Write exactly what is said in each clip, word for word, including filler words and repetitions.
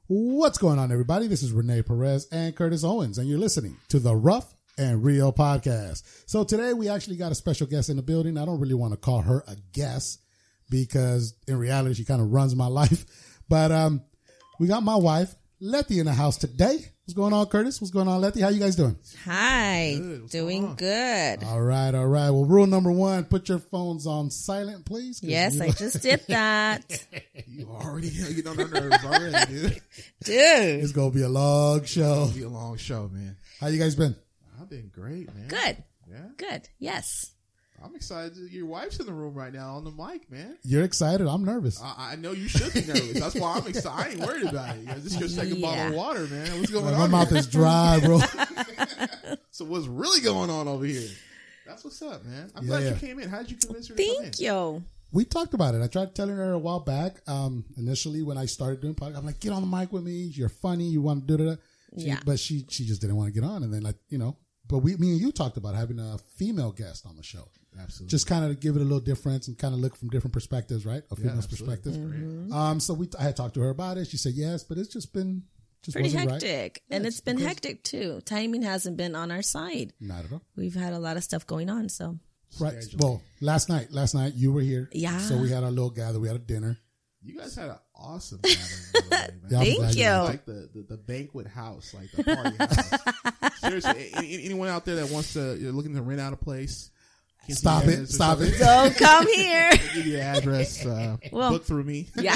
What's going on, everybody? This is Renee Perez and Curtis Owens, and you're listening to the Rough and Real podcast. So today we actually got a special guest in the building. I don't really want to call her a guest because in reality she kind of runs my life. But um, we got my wife, Letty, in the house today. What's going on, Curtis? What's going on, Letty? How you guys doing? Hi. Good. Doing good. All right, all right. Well, rule number one, put your phones on silent, please. Yes, I just did that. You already get on their nerves already, dude. Dude. It's going to be a long show. It's going to be a long show, man. How you guys been? I've been great, man. Good. Yeah? Good. Yes. I'm excited. Your wife's in the room right now on the mic, man. You're excited. I'm nervous. I, I know you should be nervous. That's why I'm excited. I ain't worried about it. This is your second Yeah. bottle of water, man. What's going My on? mouth here? is dry, bro. So what's really going on over here? That's what's up, man. I'm Yeah, glad yeah. you came in. How did you convince her to come in? Thank you. We talked about it. I tried telling her a while back. Um, initially, when I started doing podcast, I'm like, get on the mic with me. You're funny. You want to do that. Yeah. But she she just didn't want to get on. And then, like, you know, but we, me and you talked about having a female guest on the show. Absolutely. Just kind of give it a little difference and kind of look from different perspectives, right? A Yeah, female's absolutely. perspective. Mm-hmm. Um, so we, I had talked to her about it. She said yes, but it's just been just Pretty wasn't hectic. right. And Yeah, it's been because- hectic too. Timing hasn't been on our side. Not at all. We've had a lot of stuff going on. So, Right. Scheduling. Well, last night, last night you were here. Yeah. So we had our little gather. We had a dinner. You guys had an awesome gathering, by the way, man. Yeah, I'm thank glad you. you- Like the, the, the banquet house, like the party house. Seriously, any, anyone out there that wants to, you're looking to rent out a place, can Stop you it. guys- Stop it. don't come here. I'll give you the address. Uh, Well- book through me. Yeah.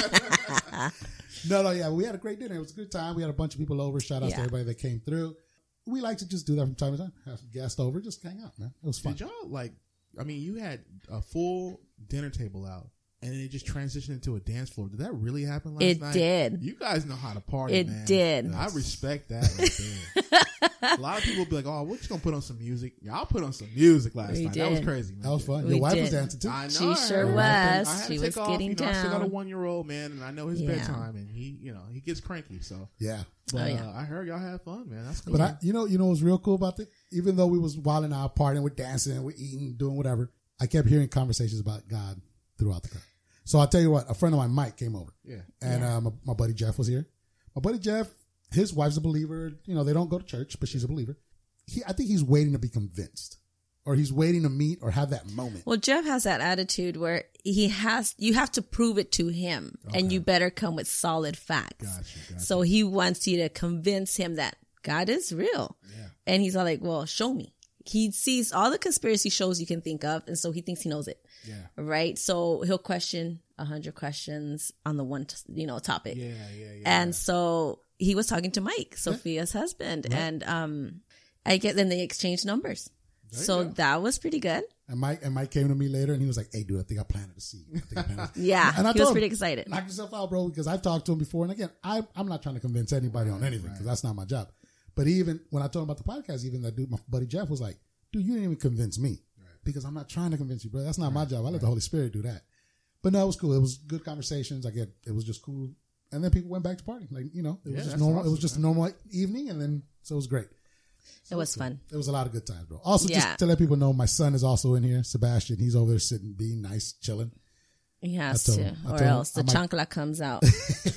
No, no, yeah, we had a great dinner. It was a good time. We had a bunch of people over. Shout out to Yeah. everybody that came through. We like to just do that from time to time. Have some guests over, just hang out, man. It was fun. Did y'all like? I mean, you had a full dinner table out, and then it just transitioned into a dance floor. Did that really happen last It night? did. You guys know how to party, It man. did. I respect that right there. A lot of people be like, "Oh, we're just gonna put on some music." Y'all put on some music last We night. That was did. crazy, man. That was fun. We Your wife was did. dancing too. I know. She I sure heard. was. I had She to was take off, getting you know, I still got a down. one-year-old man, and I know his Yeah. bedtime, and he, you know, he gets cranky. So, Yeah. but Oh, yeah. uh, I heard y'all had fun, man. That's cool. But I, you know, you know what's real cool about it? Even though we was wilding out, partying, we're dancing, we're eating, doing whatever, I kept hearing conversations about God throughout the crowd. So I'll tell you what, a friend of mine, Mike, came over. yeah, And Yeah. uh, my, my buddy Jeff was here. My buddy Jeff, his wife's a believer. You know, they don't go to church, but she's a believer. He, I think he's waiting to be convinced, or he's waiting to meet or have that moment. Well, Jeff has that attitude where he has, you have to prove it to him and you better come with solid facts. Gotcha, gotcha. So he wants you to convince him that God is real. Yeah. And he's all like, well, show me. He sees all the conspiracy shows you can think of. And so he thinks he knows it. yeah, Right. So he'll question a hundred questions on the one, t- you know, topic. yeah, yeah, yeah. And so he was talking to Mike, Sophia's husband. And, um, I get, then they exchanged numbers. There you So go. that was pretty good. And Mike and Mike came to me later, and he was like, "Hey, dude, I think I planted a seed. I think I planted a seed." Yeah. And I he was told him, pretty excited. Knock yourself out, bro, because I've talked to him before. And again, I, I'm not trying to convince anybody on anything because that's not my job. But even when I told him about the podcast, even that dude, my buddy Jeff, was like, dude, you didn't even convince me because I'm not trying to convince you, bro. That's not my job. I let the Holy Spirit do that. But no, it was cool. It was good conversations. I get it was just cool. And then people went back to party. Like, you know, it Yeah, was just that's normal. it awesome, was just man. a normal evening. And then, so it was great. It was fun. It was a lot of good times, bro. Also, Yeah. just to let people know, my son is also in here. Sebastian, he's over there sitting, being nice, chilling. He has I told to, him- I or told him else the I might- chancla comes out.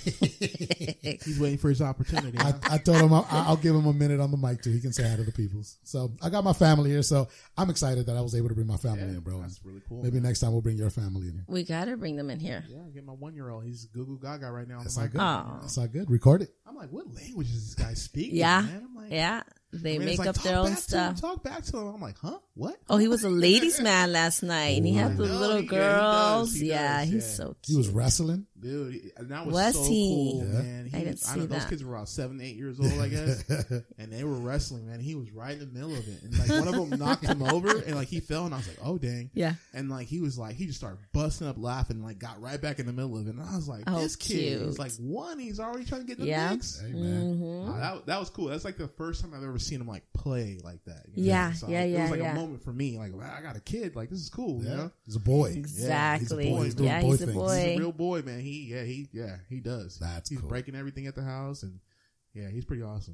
He's waiting for his opportunity. I, I told him I'll, I'll give him a minute on the mic too. He can say hi to the peoples. So I got my family here. So I'm excited that I was able to bring my family in, bro. That's really cool. Maybe next time we'll bring your family in here. We got to bring them in here. Yeah, I get my one-year-old. He's Goo Goo Gaga right now on That's the not mic. good. Oh. That's not good. Record it. I'm like, what language is this guy speaking? Yeah. man? I'm like, Yeah. They I mean, make it's like, up talk their own back to him, stuff. talk back to him. I'm like, huh? What? Oh, he was a ladies' man last night, and he had the I know, little yeah, he does, girls. he yeah, does, he's yeah. so cute. He was wrestling. Dude, he- and that was, Was so he? cool, Yeah. man. He I didn't was- I see know those that. kids were around seven, eight years old, I guess, and they were wrestling, man. He was right in the middle of it, and like one of them knocked him over, and like he fell, and I was like, oh dang, Yeah. and like he was like he just started busting up laughing, and like got right back in the middle of it, and I was like, Oh, this kid, he's cute. like one, he's already trying to get in the Yeah. mix. Hey, man. Mm-hmm. Uh, that that was cool. That's like the first time I've ever seen him like play like that. you know? Yeah, So yeah, It yeah, was like yeah. a moment for me. Like, wow, I got a kid. Like, this is cool. Yeah. You know, He's a boy. Exactly. boy. He's doing yeah, boy he's a things. boy. he's a real boy, man. He yeah he yeah he does. That's he's cool. breaking everything at the house, and yeah, he's pretty awesome.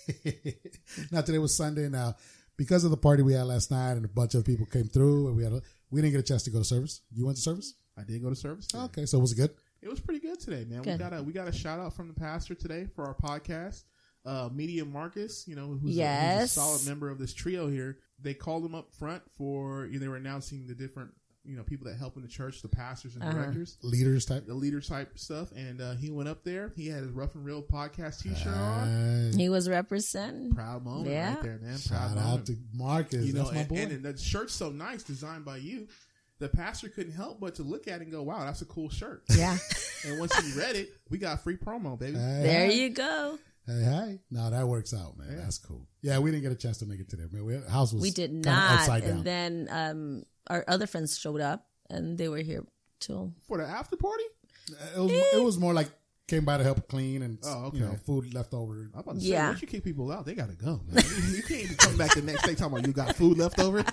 Now today was Sunday. Now because of the party we had last night and a bunch of people came through and we had a, we didn't get a chance to go to service. You went to service? I did go to service. today. Okay, so was it good? It was pretty good today, man. Good. We got a we got a shout out from the pastor today for our podcast. Uh, Media Marcus, you know, who's, yes. a, who's a solid member of this trio here. They called him up front for, you know, they were announcing the different, you know, people that help in the church, the pastors and Uh-huh. directors. Leaders type. The leader type stuff. And uh, he went up there. He had his Rough and Real podcast t-shirt on. Hey, He was representing. Proud moment Yeah. right there, man. Proud shout moment. out to Marcus. You know, That's my and, boy. and, and the shirt's so nice, designed by you. The pastor couldn't help but to look at it and go, wow, that's a cool shirt. Yeah. And once he read it, we got free promo, baby. Hey, There hey. you go. Hey, hey. No, that works out, man. Yeah. That's cool. Yeah, we didn't get a chance to make it today, man. We, the house was We did kinda not. upside down. And then um, our other friends showed up and they were here till. For the after party? It was, it was more like came by to help clean and Oh, okay. you know, food left over. I'm about to say, Yeah. once you kick people out, they got to go, man. You can't even come back the next day talking about you got food left over.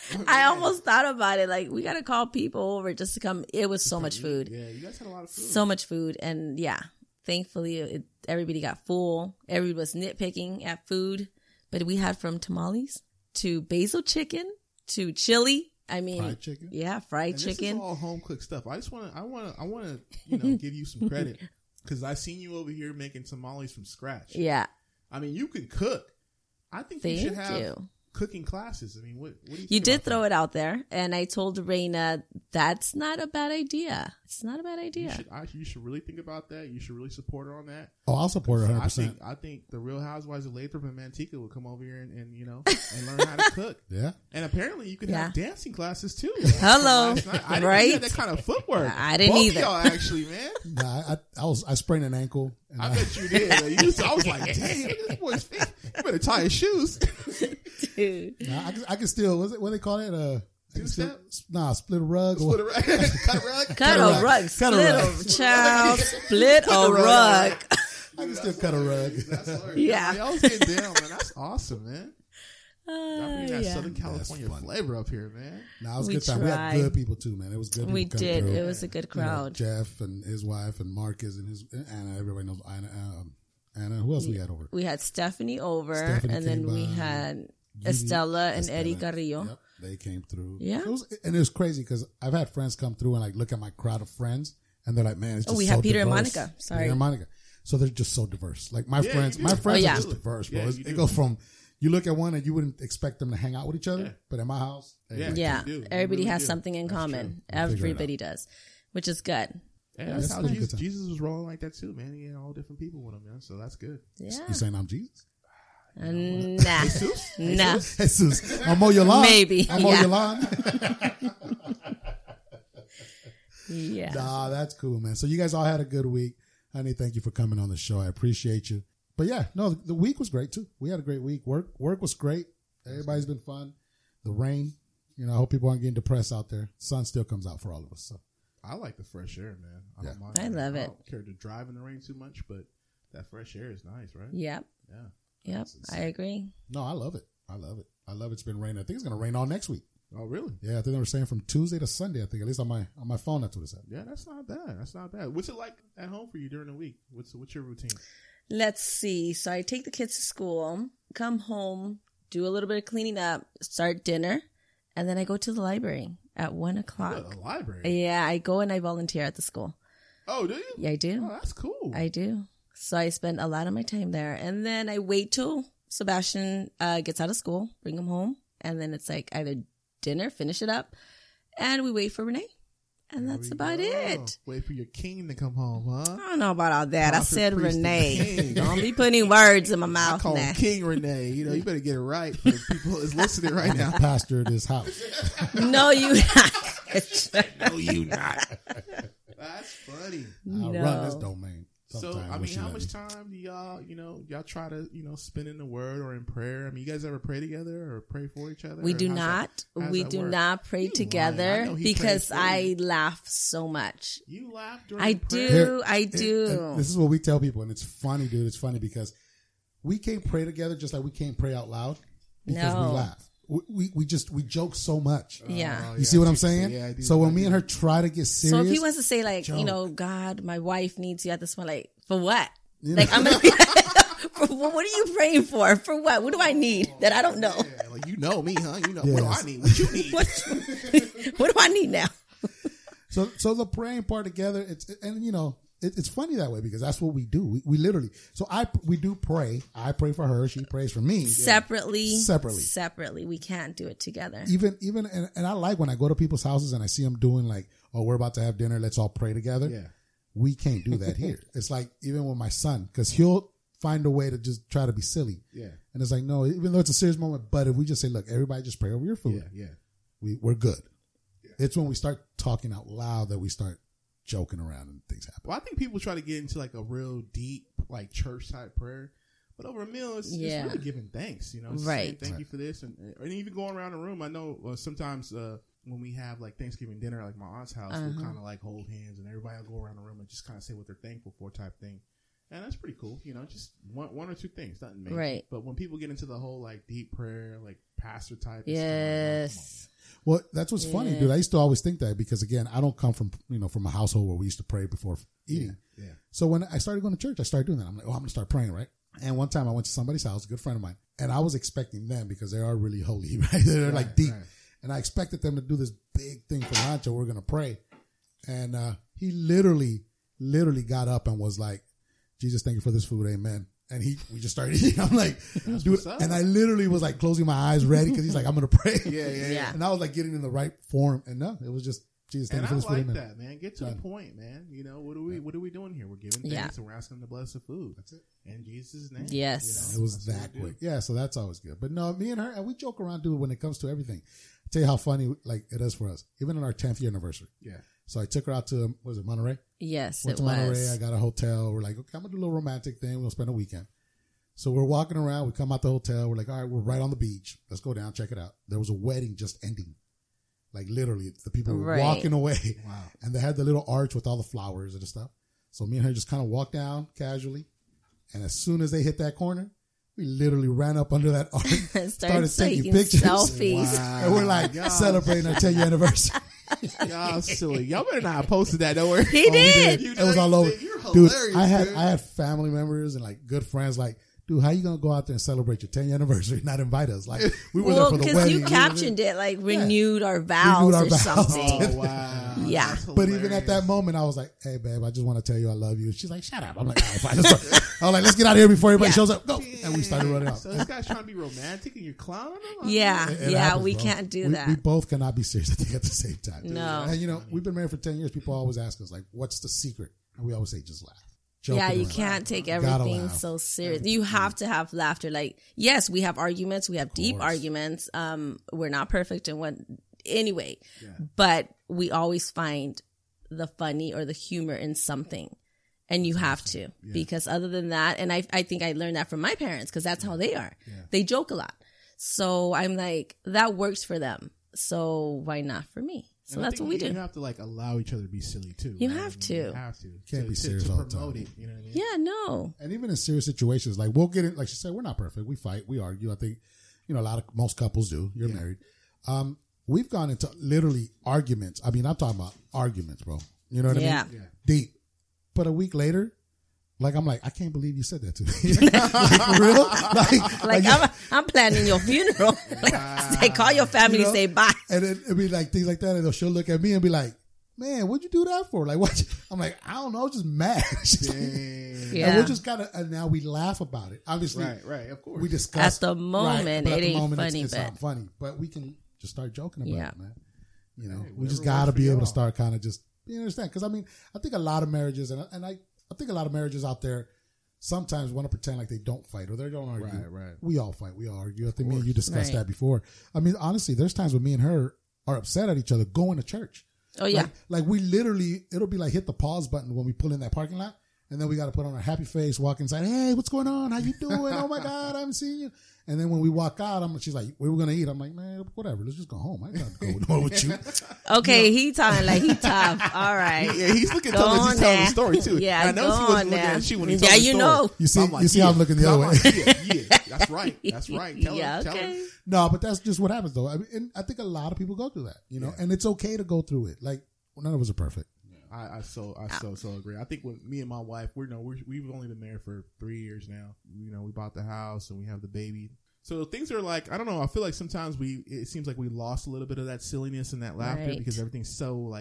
I almost thought about it. Like, we got to call people over just to come. It was so much food. Yeah, you guys had a lot of food. So much food. And yeah, thankfully, it, everybody got full. Everybody was nitpicking at food. But we had from tamales to basil chicken to chili. I mean, Fried chicken? Yeah, fried and chicken. This is all home cooked stuff. I just want to, I want to, I want to, you know, give you some credit because I seen you over here making tamales from scratch. Yeah. I mean, you can cook. I think you Thank should have you. cooking classes. I mean, what, what do you think You did about throw that? it out there, and I told Reina that's not a bad idea. It's not a bad You idea. should, I, you should really think about that. You should really support her on that. Oh, I'll support her one hundred I percent. think I think the Real Housewives of Lathrop and Manteca will come over here and, and you know and learn how to cook. Yeah. And apparently you could have Yeah. dancing classes too. Hello. Last night. I didn't Right? know you had that kind of footwork. I didn't Both either. Of y'all actually, man. Nah, I, I was I sprained an ankle. And I I, bet you did. Man. You was, I was like, damn, this boy's feet. You better tie his shoes. Dude. nah, I, can, I can still. What's it? What they call it? Uh, I can still, Two-step? nah, split a rug. Split a or, rug. Cut a rug. Cut a a rug. rug. Cut Split a a rug. child. Split a a rug. rug. I can still cut a rug. That's hilarious. Yeah. Y'all was getting down, man. That's awesome, man. Uh, Y'all bring that yeah. Southern California funny. flavor up here, man. Nah, it was a We good time. We had tried. good people too, man. It was good. We people coming did. through. It was a good You know, crowd. Jeff and his wife and Marcus and his and Anna. Everybody knows Anna. Um, Anna. Who else we had over? We had Stephanie over, Stephanie and then came we by. had Gigi, Estella and Estella. Eddie Carrillo. Yep, they came through. Yeah. It was, and it was crazy because I've had friends come through and like look at my crowd of friends and they're like, man, it's just Oh, we so had Peter and diverse. Monica. Sorry. Peter and Monica. So they're just so diverse. Like my Yeah, friends, you my do. friends Oh, yeah. are just diverse, bro. Yeah, It's- you it do. goes from you look at one and you wouldn't expect them to hang out with each other, Yeah. but at my house, Yeah. everybody- Yeah, You do. You everybody really has do. something in That's common. We'll figure it Everybody does, which is good. Yeah, Yeah, that's it's how been a Jesus, good time. Jesus was rolling like that too, man. He had all different people with him, man. So that's good. Yeah. You saying I'm Jesus? Uh, Nah. Jesus? Nah. Jesus, I'm mow your lawn. Maybe, I'm mow yeah. your lawn. Yeah. Nah, that's cool, man. So you guys all had a good week. Honey, thank you for coming on the show. I appreciate you. But yeah, no, the week was great too. We had a great week. Work work was great. Everybody's been fun. The rain, you know, I hope people aren't getting depressed out there. Sun still comes out for all of us. So I like the fresh air, man. I Yeah. don't mind. I love I it. don't care to drive in the rain too much, but that fresh air is nice, right? Yep. Yeah. Yep. I agree. no, I love it. I love it. I love it's been raining. I think it's gonna rain all next week. Oh, really? Yeah, I think they were saying from Tuesday to Sunday. I think at least on my on my phone that's what it said. Yeah, that's not bad. That's not bad. What's it like at home for you during the week? What's what's your routine? Let's see. So I take the kids to school, come home, do a little bit of cleaning up, start dinner, and then I go to the library at one What, o'clock. a library? Yeah, I go and I volunteer at the school. Oh, do you? Yeah, I do. Oh, that's cool. I do. So I spend a lot of my time there. And then I wait till Sebastian uh, gets out of school, bring him home. And then it's like either dinner, finish it up, and we wait for Renee. And There that's we about go. it. Wait for your king to come home, huh? I don't know about all that. I Prophet, said priest, and Renee. king. Don't be putting words in my I mouth call now. him King Renee. You know, you better get it right for the people that's listening right I'm the now. pastor of this house. No, you No, you not. That's funny. I No. run this domain. So, sometime I when mean, she how let much me. time do y'all, you know, y'all try to, you know, spend in the word or in prayer? I mean, you guys ever pray together or pray for each other? We Or do how's not. that- how's we that do work? not pray You lying. I together know he because prays for I you. laugh so much. You laugh during I prayer? do. Here- I and- do. and this is what we tell people, and it's funny, dude. It's funny because we can't pray together just like we can't pray out loud because No. we laugh. We, we we just we joke so much. Yeah. Oh, You yeah, see what I I'm do. saying? Yeah, I do. So when I me do. and her try to get So serious, if he wants to say like, joke. you know, God, my wife needs you at this point, like, for what? You Like, know? I'm gonna be for, what are you praying for? For what? What do I need that I don't know? Yeah, like, you know me, huh? You know, Yes. what do I need? What you need? What, what do I need now? So, so the praying part together, it's, and you know, it, it's funny that way because that's what we do. We, we literally, so I, we do pray. I pray for her. She prays for me. Separately. Separately. Separately. We can't do it together. Even, even, and, and I like when I go to people's houses and I see them doing like, oh, we're about to have dinner. Let's all pray together. Yeah. We can't do that here. It's like, even with my son, because he'll find a way to just try to be silly. Yeah. And it's like, no, even though it's a serious moment, but if we just say, look, everybody just pray over your food. Yeah. Yeah. We, we're good. Yeah. It's when we start talking out loud that we start joking around and things happen. Well, I think people try to get into like a real deep, like church type prayer. But over a meal, it's, Yeah. it's really giving thanks, you know? It's Right. saying thank Right. you for this. And, and even going around the room, I know uh, sometimes uh, when we have like Thanksgiving dinner, like my aunt's house, Uh-huh. we'll kind of like hold hands and everybody will go around the room and just kind of say what they're thankful for type thing. And that's pretty cool, you know, just one one or two things, nothing major. Right. But when people get into the whole like deep prayer, like pastor type, it's Yes. Well, that's what's funny, Yeah. dude. I used to always think that because again, I don't come from, you know, from a household where we used to pray before eating. Yeah. Yeah. So when I started going to church, I started doing that. I'm like, oh, I'm going to start praying, right? And one time I went to somebody's house, a good friend of mine, and I was expecting them because they are really holy, right? They're Right, like deep. right. And I expected them to do this big thing for lunch or we're going to pray. And uh, he literally, literally got up and was like, Jesus, thank you for this food. Amen. And he, we just started eating. I'm like, dude, what's up. and I literally was like closing my eyes ready because he's like, I'm going to pray. Yeah, yeah, Yeah. And I was like getting in the right form. And no, it was just, Jesus, thank And you I for this food. like Amen. that, man. Get to the Done. point, man. You know, what are we what are we doing here? We're giving thanks Yeah. and we're asking him to bless the food. That's it. In Jesus' name. Yes. You know, It was that's what that we do. quick. Yeah, so that's always good. But no, me and her, and we joke around, dude, when it comes to everything. I'll tell you how funny like it is for us. Even on our tenth year anniversary. Yeah. So I took her out to, what was it, Monterey? Yes, Went it to Monterey. was. I got a hotel. We're like, okay, I'm going to do a little romantic thing. We'll spend a weekend. So we're walking around. We come out the hotel. We're like, all right, we're right on the beach. Let's go down, check it out. There was a wedding just ending. Like literally, the people were Right. walking away. Wow. And they had the little arch with all the flowers and stuff. So me and her just kind of walked down casually. And as soon as they hit that corner, we literally ran up under that arch, Started started taking taking pictures. selfies. Wow. And we're like Y'all- celebrating our ten year anniversary. Y'all silly. Y'all better not have posted that nowhere. He Oh, we did. You It was know all you over. did. You're Dude, hilarious, I had dude. I had family members and like good friends like, dude, how you gonna go out there and celebrate your ten year anniversary and not invite us? Like we were Well, there for the because wedding. you we were captioned there. it like renewed our vows Renewed our or vows. something. Oh, wow. Yeah. That's But even at that hilarious. moment, I was like, "Hey, babe, I just want to tell you I love you." She's like, "Shut up." I'm like, "All right, fine." Let's go." I was like, "Let's get out of here before everybody Yeah. shows up." Go, and we started running out. So this guy's trying to be romantic and you're clowning him? I mean, Yeah, It- it yeah, happens, we bro. can't do we, that. We both cannot be serious, I think, at the same time. No. And you know, we've been married for ten years. People always ask us, like, "What's the secret?" And we always say, "Just laugh." Joking Yeah, you around. can't take Gotta everything laugh. so serious. You have to have laughter. Like, yes, we have arguments. We have deep course. arguments. Um, we're not perfect in what, anyway, but we always find the funny or the humor in something. And you have to, because other than that, and I, I think I learned that from my parents because that's how they are. They joke a lot. So I'm like, that works for them. So why not for me? So And I that's think what we you, do. You have to like allow each other to be silly too. You right? have I mean, to. You have to. Can't to, be to- serious to all the time. promote it. You know what I mean? Yeah, no. And even in serious situations, like we'll get in, like she said, we're not perfect. We fight, we argue. I think, you know, a lot of, most couples do. You're married. Um, we've gone into literally arguments. I mean, I'm talking about arguments, bro. You know what Yeah. I mean? Deep. But a week later, like, I'm like, I can't believe you said that to me. Like, for real? Like, Like, you- I'm, I'm planning your funeral. Like, say, call your family, You know? say bye. and then it'd be like things like that. And she'll look at me and be like, man, what'd you do that for? Like, what? I'm like, I don't know. I was just mad. She's like- Dang. Yeah. And we're just kind of, and now we laugh about it. Obviously, Right, right, of course. we discuss. At the moment, right, but at it the ain't moment, funny, It's, it's but- not funny, but we can just start joking about Yeah. it, man. You know, Hey, we just whatever got to works for be able y'all. to start kind of just, you understand? Because I mean, I think a lot of marriages, and and I, I think a lot of marriages out there sometimes want to pretend like they don't fight or they don't argue. Right, right. We all fight. We all argue. I think me and you discussed Right. that before. I mean, honestly, there's times when me and her are upset at each other going to church. Oh, yeah. Like, like we literally, it'll be like hit the pause button when we pull in that parking lot. And then we got to put on a happy face, walk inside. Hey, what's going on? How you doing? Oh my God, I haven't seen you. And then when we walk out, I'm, she's like, "We were gonna eat." I'm like, "Man, whatever. Let's just go home. I got to go nowhere with you." Okay, he talking like he tough. All right. Yeah, he's looking Go tough as on he's telling the there. story too. Yeah, And I know go he wasn't on looking there. at you when he Yeah, told the you story. know. You see, I'm like, you see yeah. how I'm looking the other I'm way. like, yeah, yeah, that's right. That's right. Tell Yeah, him. Tell okay. him. No, but that's just what happens, though. I mean, and I think a lot of people go through that, you know, and it's okay to go through it. Like, none of us are perfect. I, I so I so so agree. I think with me and my wife, we're no, we're, we've only been married for three years now. You know, we bought the house and we have the baby. So things are like, I don't know. I feel like sometimes we, it seems like we lost a little bit of that silliness and that laughter Right. because everything's so like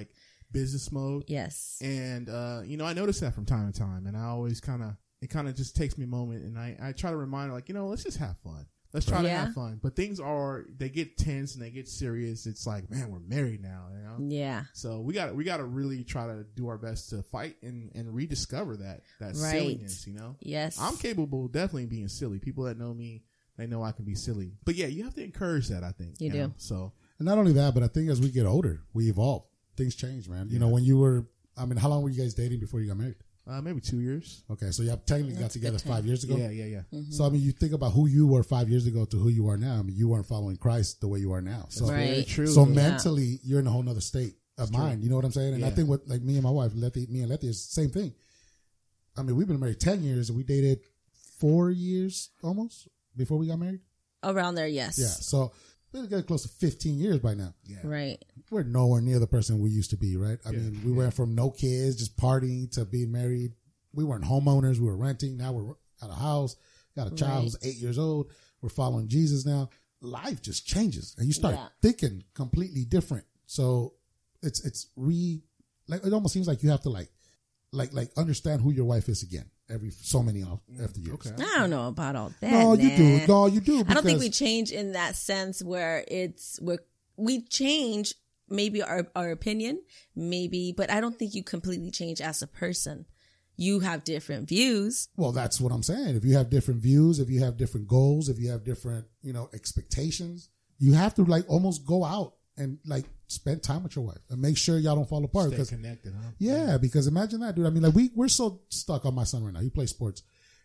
business mode. Yes. And, uh, you know, I notice that from time to time. And I always kind of, it kind of just takes me a moment. And I, I try to remind her, like, you know, let's just have fun. Let's try Yeah. to have fun. But things are, they get tense and they get serious. It's like, man, we're married now, you know? Yeah. So we got we got to really try to do our best to fight and, and rediscover that, that Right. silliness, you know? Yes. I'm capable of definitely being silly. People that know me, they know I can be silly. But yeah, you have to encourage that, I think. You know? do. So, And not only that, but I think as we get older, we evolve. Things change, man. You Yeah. know, when you were, I mean, how long were you guys dating before you got married? uh, maybe two years. Okay, so you have technically got That's a together good time. five years ago. Yeah, yeah, yeah. Mm-hmm. So I mean, you think about who you were five years ago to who you are now. I mean, you weren't following Christ the way you are now. So, Right. Very true. so Yeah. mentally, you're in a whole nother state of true. mind. You know what I'm saying? And I Yeah. think what like me and my wife, Letty, me and Letty, is the same thing. I mean, we've been married ten years, and we dated four years almost before we got married. Around there, yes. Yeah, so we're getting close to fifteen years by now. Yeah. Right. We're nowhere near the person we used to be, right? I Yeah. mean, we went from no kids, just partying, to being married. We weren't homeowners. We were renting. Now we're at a house, got a child Right. who's eight years old. We're following Jesus now. Life just changes, and you start Yeah. thinking completely different. So it's it's re like it almost seems like you have to like like like understand who your wife is again every so many off- after years. Okay. I don't know about all that. No, you do. nah. No, you do. I don't think because- we change in that sense where it's where we change maybe our our opinion, maybe, but I don't think you completely change as a person. You have different views. Well, that's what I'm saying. If you have different views, if you have different goals, if you have different, you know, expectations, you have to like almost go out and like spend time with your wife and make sure y'all don't fall apart. Stay 'Cause- connected, huh? yeah, because imagine that, dude. I mean, like we we're so stuck on my son right now. He plays sports.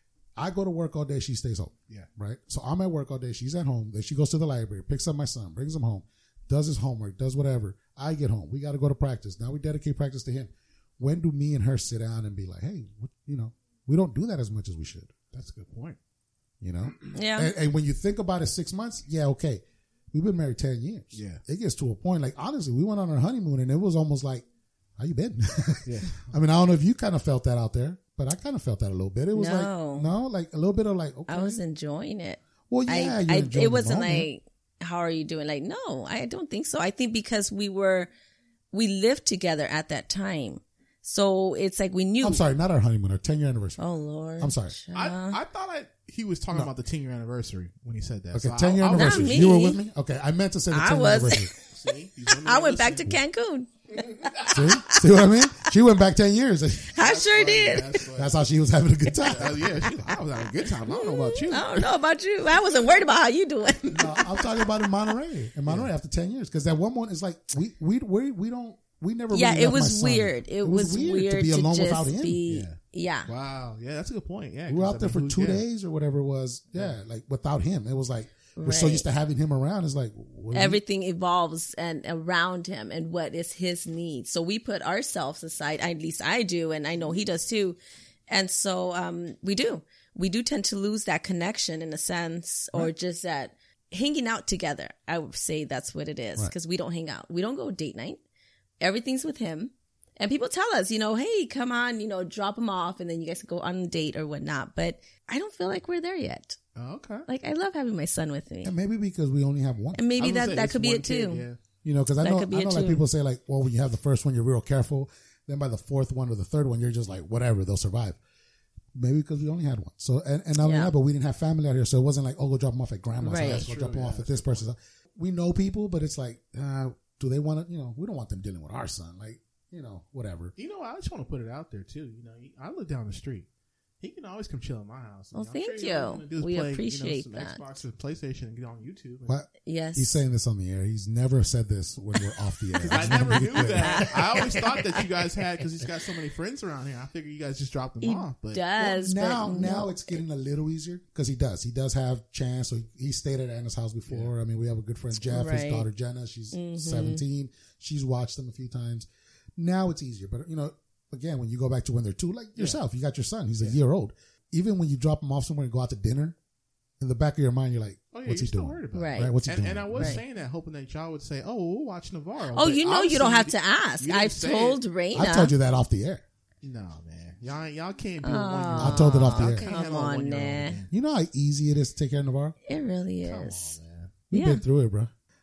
I go to work all day. She stays home. Yeah. Right. So I'm at work all day. She's at home. Then she goes to the library, picks up my son, brings him home, does his homework, does whatever. I get home. We got to go to practice. Now we dedicate practice to him. When do me and her sit down and be like, hey, what, you know, we don't do that as much as we should. That's a good point. You know? Yeah. And, and when you think about it, six months, yeah, okay. We've been married ten years. Yeah. It gets to a point, like, honestly, we went on our honeymoon and it was almost like, how you been? Yeah. I mean, I don't know if you kind of felt that out there, but I kind of felt that a little bit. It was No. like, no, like a little bit of like, okay. I was enjoying it. well, yeah, I, you I enjoyed the it wasn't moment. like, how are you doing? Like, no, I don't think so. I think because we were, we lived together at that time. So it's like we knew. I'm sorry, not our honeymoon, our ten year anniversary. Oh, Lord. I'm sorry. I, Child. I thought I, he was talking about the ten year anniversary when he said that. Okay, So ten year I- I- anniversary. Not You were me. with me? Okay, I meant to say the I ten year was. anniversary. See, these women I are went back to listening. Cancun. See? See what I mean? She went back ten years. I sure did. That's funny. That's how she was having a good time. Uh, yeah, she, I was having a good time. I don't know about you. I don't know about you. I wasn't worried about how you doing. No, I'm talking about in Monterey. In Monterey after ten years. Because that one point is like, we, we, we, we don't, we never Yeah, really it left my was son. weird. It, was, weird, to be alone without just him. be. Yeah. Yeah. Wow. Yeah, that's a good point. Yeah. We were 'cause, out I there mean, for who's- two yeah. days or whatever it was. Yeah, like without him. It was like, we're so Right. used to having him around. It's like, what do you- Everything evolves and around him and what is his needs. So we put ourselves aside. At least I do, and I know he does too. And so um, we do. We do tend to lose that connection in a sense, or just that hanging out together. I would say that's what it is, Right. because we don't hang out. We don't go date night. Everything's with him. And people tell us, you know, hey, come on, you know, drop him off, and then you guys can go on a date or whatnot. But I don't feel like we're there yet. Oh, okay. Like, I love having my son with me. And maybe because we only have one. And I maybe was gonna that, say, that it's could be one it kid, too. yeah. You know, because I That know, could be I it know like too. people say like, well, when you have the first one, you're real careful. Then by the fourth one or the third one, you're just like, whatever, they'll survive. Maybe because we only had one. So, and, and not only Yeah. that, but we didn't have family out here. So it wasn't like, oh, go drop them off at grandma's Right. house. That's Go true, drop them yeah, off at that's this person's house. We know people, but it's like, uh, do they want to, you know, we don't want them dealing with our son. Like, you know, whatever. You know, I just want to put it out there too. You know, I live down the street. He can always come chill in my house. Well, I'm thank sure you. all he's gonna do is We play, appreciate you know, some that. Xbox and PlayStation and get on YouTube. And- But Yes. he's saying this on the air. He's never said this when we're off the air. I just never wanna be knew clear. that. I always thought that you guys had, because he's got so many friends around here. I figured you guys just dropped them He off. But does. now, but now no. it's getting a little easier because he does. He does have chance. So he, he stayed at Anna's house before. I mean, we have a good friend Jeff, his Right. daughter Jenna. She's Mhm. seventeen. She's watched them a few times. Now it's easier, but you know, again, when you go back to when they're two, like yourself, you got your son. He's a year old. Even when you drop him off somewhere and go out to dinner, in the back of your mind, you're like, oh yeah, "What's you're he still doing? worried about Right. it. Right? What's he And, doing?" and I was Right. saying that, hoping that y'all would say, "Oh, we'll watch Navarro." Oh, But you know you obviously don't have di- to ask. you didn't I've say told it. Raina. I told you that off the air. No, man, y'all y'all can't do it. Oh, I told it off the Y'all air. can't come handle a on, one-year-old, nah. man. You know how easy it is to take care of Navarro. It really Come is. on, man. We've Yeah. been through it, bro.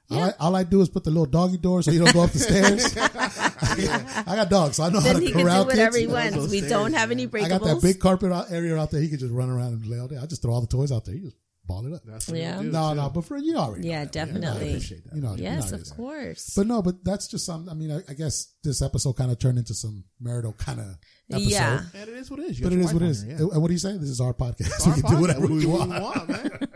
All, I, all I do is put the little doggy door so you don't go up the stairs. I got dogs, so I know Then how to he can corral do whatever kids. he wants. those We stairs, don't have man. any breakables. I got that big carpet out area out there. He could just run around and lay all day. I just throw all the toys out there. He just ball it up. That's what Yeah. you do, No, too. no, but for you already. know Yeah, that. You know, I definitely. appreciate that. You know, you know Yes, it of is. course. But no, but that's just something. I mean, I, I guess this episode kind of turned into some marital kind of episode. Yeah. And it is what it is. You But got it your is what it wife is. on here, yeah. And what do you say? This is our podcast. It's we our can do podcast. whatever we, do want. man.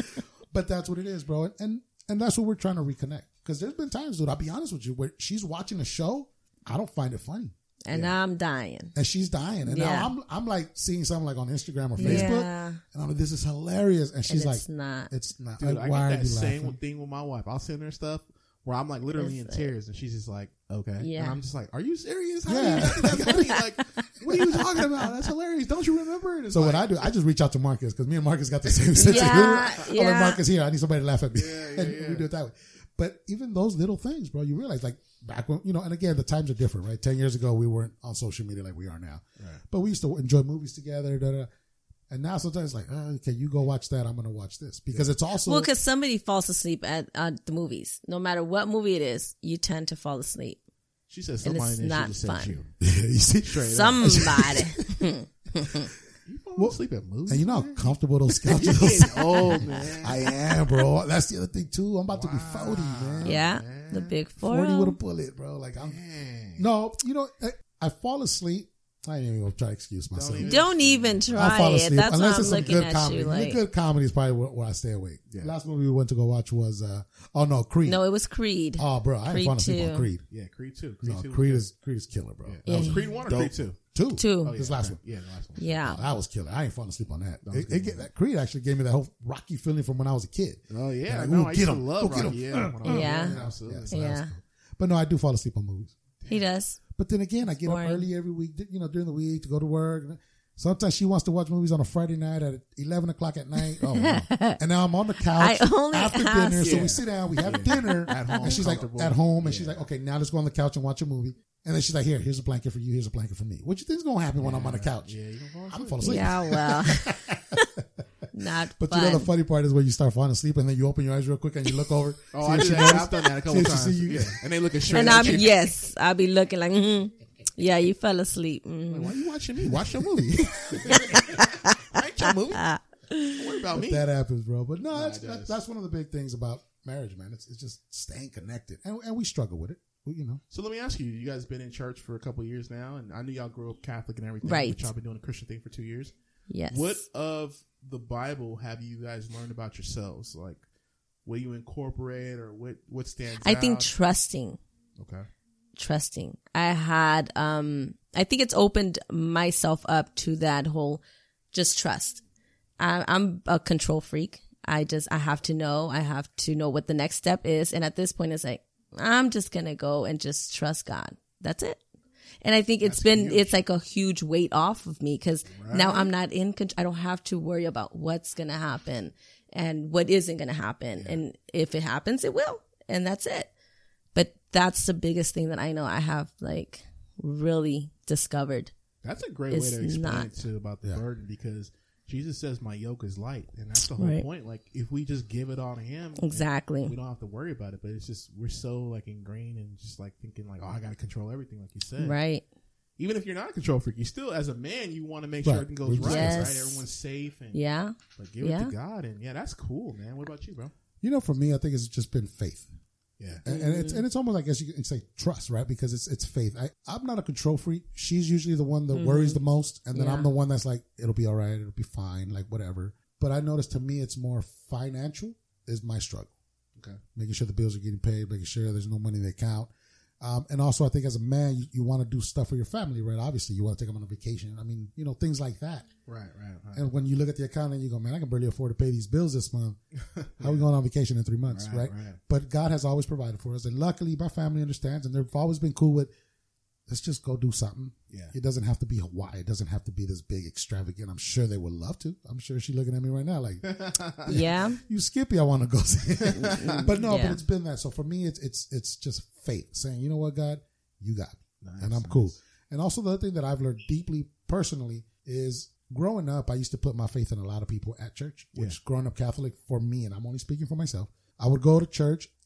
But that's what it is, bro. And and that's what we're trying to reconnect. Because there's been times, dude, I'll be honest with you, where she's watching a show, I don't find it funny. And I'm dying. And she's dying. And Yeah. now I'm I'm like seeing something like on Instagram or Facebook. Yeah. And I'm like, this is hilarious. And she's And like, it's not. it's not. Dude, like, I why get are that you same laughing? thing with my wife. I'll send her stuff where I'm like literally It's in like- tears, and she's just like, "Okay," Yeah. and I'm just like, "Are you serious? How Yeah. do you think that's funny? Like, what are you talking about? That's hilarious. Don't you remember?" And it's So like, what I do, I just reach out to Marcus because me and Marcus got the same sense Yeah, of humor. I'm like, yeah. Marcus, here, I need somebody to laugh at me. Yeah, yeah, and yeah. we do it that way. But even those little things, bro, you realize like back when, you know, and again, the times are different, right? Ten years ago, we weren't on social media like we are now. Right. But we used to enjoy movies together. Da, da. And now sometimes it's like, oh, okay, you go watch that. I'm going to watch this. Because it's also. Well, because somebody falls asleep at uh, the movies. No matter what movie it is, you tend to fall asleep. She said And somebody it's and then not she just said fun. you. Yeah, you see? Straight up. Somebody. You fall Well, asleep at movies. And you know how comfortable those You're couches getting are. old, man. I am, bro. That's the other thing, too. I'm about to be forty, man. yeah. man. The big four. forty with a bullet, bro. Like, I'm. Dang. No, you know, I, I fall asleep. I ain't even gonna try to excuse myself. even- Don't even I'll try fall it. asleep That's unless why it's I'm some looking good at comedy. you like. Good comedy is probably where, where I stay awake. Yeah. Last movie we went to go watch was uh oh no Creed. No, it was Creed. Oh, bro, I ain't Creed falling asleep two. on Creed. Yeah, Creed two. Creed No, two. Creed is Creed is killer, bro. Yeah. That That was was Creed one or dope. Creed two? Two, Two. Oh, yeah, This last okay. one. Yeah, the last one. Yeah. Oh, that was killer. I ain't falling asleep on that. That was It, good, it get, man. that Creed actually gave me that whole Rocky feeling from when I was a kid. Oh yeah, Like, no, ooh, I get used to him. love Go get Rocky. him. Yeah, when I was Yeah. young, absolutely. Yeah, so that was Yeah. cool. But no, I do fall asleep on movies. He does. But then again, I get Boring. up early every week, you know, during the week to go to work. Sometimes she wants to watch movies on a Friday night at eleven o'clock at night. Oh, wow. And now I'm on the couch I only after ask- dinner. So Yeah. we sit down, we have dinner. At home, and she's like, comfortable. at home. And Yeah. she's like, okay, now let's go on the couch and watch a movie. And then she's like, here, here's a blanket for you. Here's a blanket for me. What you think's going to happen when I'm on the couch? Yeah, you don't fall I'm asleep. falling asleep. Yeah, well. Not But fun. you know, the funny part is when you start falling asleep and then you open your eyes real quick and you look over. Oh, see I if did she that. noticed. I've done that a couple See if she times. see you. Yeah, and they looking straight and at I'm, you. yes, I'll be looking like, mm yeah, you fell asleep. Mm. Why are you watching me? Watch your movie. I ain't your movie. Don't worry about me. That happens, bro. But no, Nah, that's, it that, does. that's one of the big things about marriage, man. It's, it's just staying connected. And, and we struggle with it. We, you know. So let me ask you: you guys been in church for a couple of years now, and I knew y'all grew up Catholic and everything. Right. But y'all been doing the Christian thing for two years. Yes. What of the Bible have you guys learned about yourselves? Like, what do you incorporate, or what what stands I out? think trusting. Okay. trusting. I had, um, I think it's opened myself up to that whole just trust. I, I'm a control freak. I just, I have to know, I have to know what the next step is. And at this point, it's like, I'm just going to go and just trust God. That's it. And I think it's That's been, huge. it's like a huge weight off of me because Right. now I'm not in control. I don't have to worry about what's going to happen and what isn't going to happen. Yeah. And if it happens, it will. And that's it. But that's the biggest thing that I know I have like really discovered. That's a great It's way to explain not. it too about the Yeah. burden, because Jesus says, "My yoke is light," and that's the whole Right. point. Like, if we just give it all to Him, Exactly. we don't have to worry about it. But it's just we're so like ingrained and just like thinking like, "Oh, I got to control everything," like you said. Right. Even if you're not a control freak, you still, as a man, you want to make sure Right. everything goes right, Yes. right? Everyone's safe, and Yeah. but give Yeah. it to God, and yeah, that's cool, man. What about you, bro? You know, for me, I think it's just been faith. Yeah, And, and it's and it's almost, I guess you can say trust, right? Because it's it's faith. I, I'm not a control freak. She's usually the one that worries the most, and then Yeah. I'm the one that's like, it'll be all right, it'll be fine, like whatever. But I noticed to me, it's more financial is my struggle. okay, Making sure the bills are getting paid, making sure there's no money in the account. Um, and also, I think as a man, you, you want to do stuff for your family, right? Obviously, you want to take them on a vacation. I mean, you know, things like that. right, right, right. And when you look at the account and you go, man, I can barely afford to pay these bills this month. How are we going on vacation in three months, Right, right? right. But God has always provided for us. And luckily, my family understands, and they've always been cool with, let's just go do something. Yeah. It doesn't have to be Hawaii. It doesn't have to be this big extravagant. I'm sure they would love to. I'm sure she's looking at me right now like, Yeah. you Skippy, I want to go see. But no, Yeah. but it's been that. So for me, it's it's it's just faith, saying, you know what, God, you got me, Nice, and I'm nice. cool. And also the other thing that I've learned deeply personally is growing up, I used to put my faith in a lot of people at church, which Yeah. growing up Catholic for me, and I'm only speaking for myself, I would go to church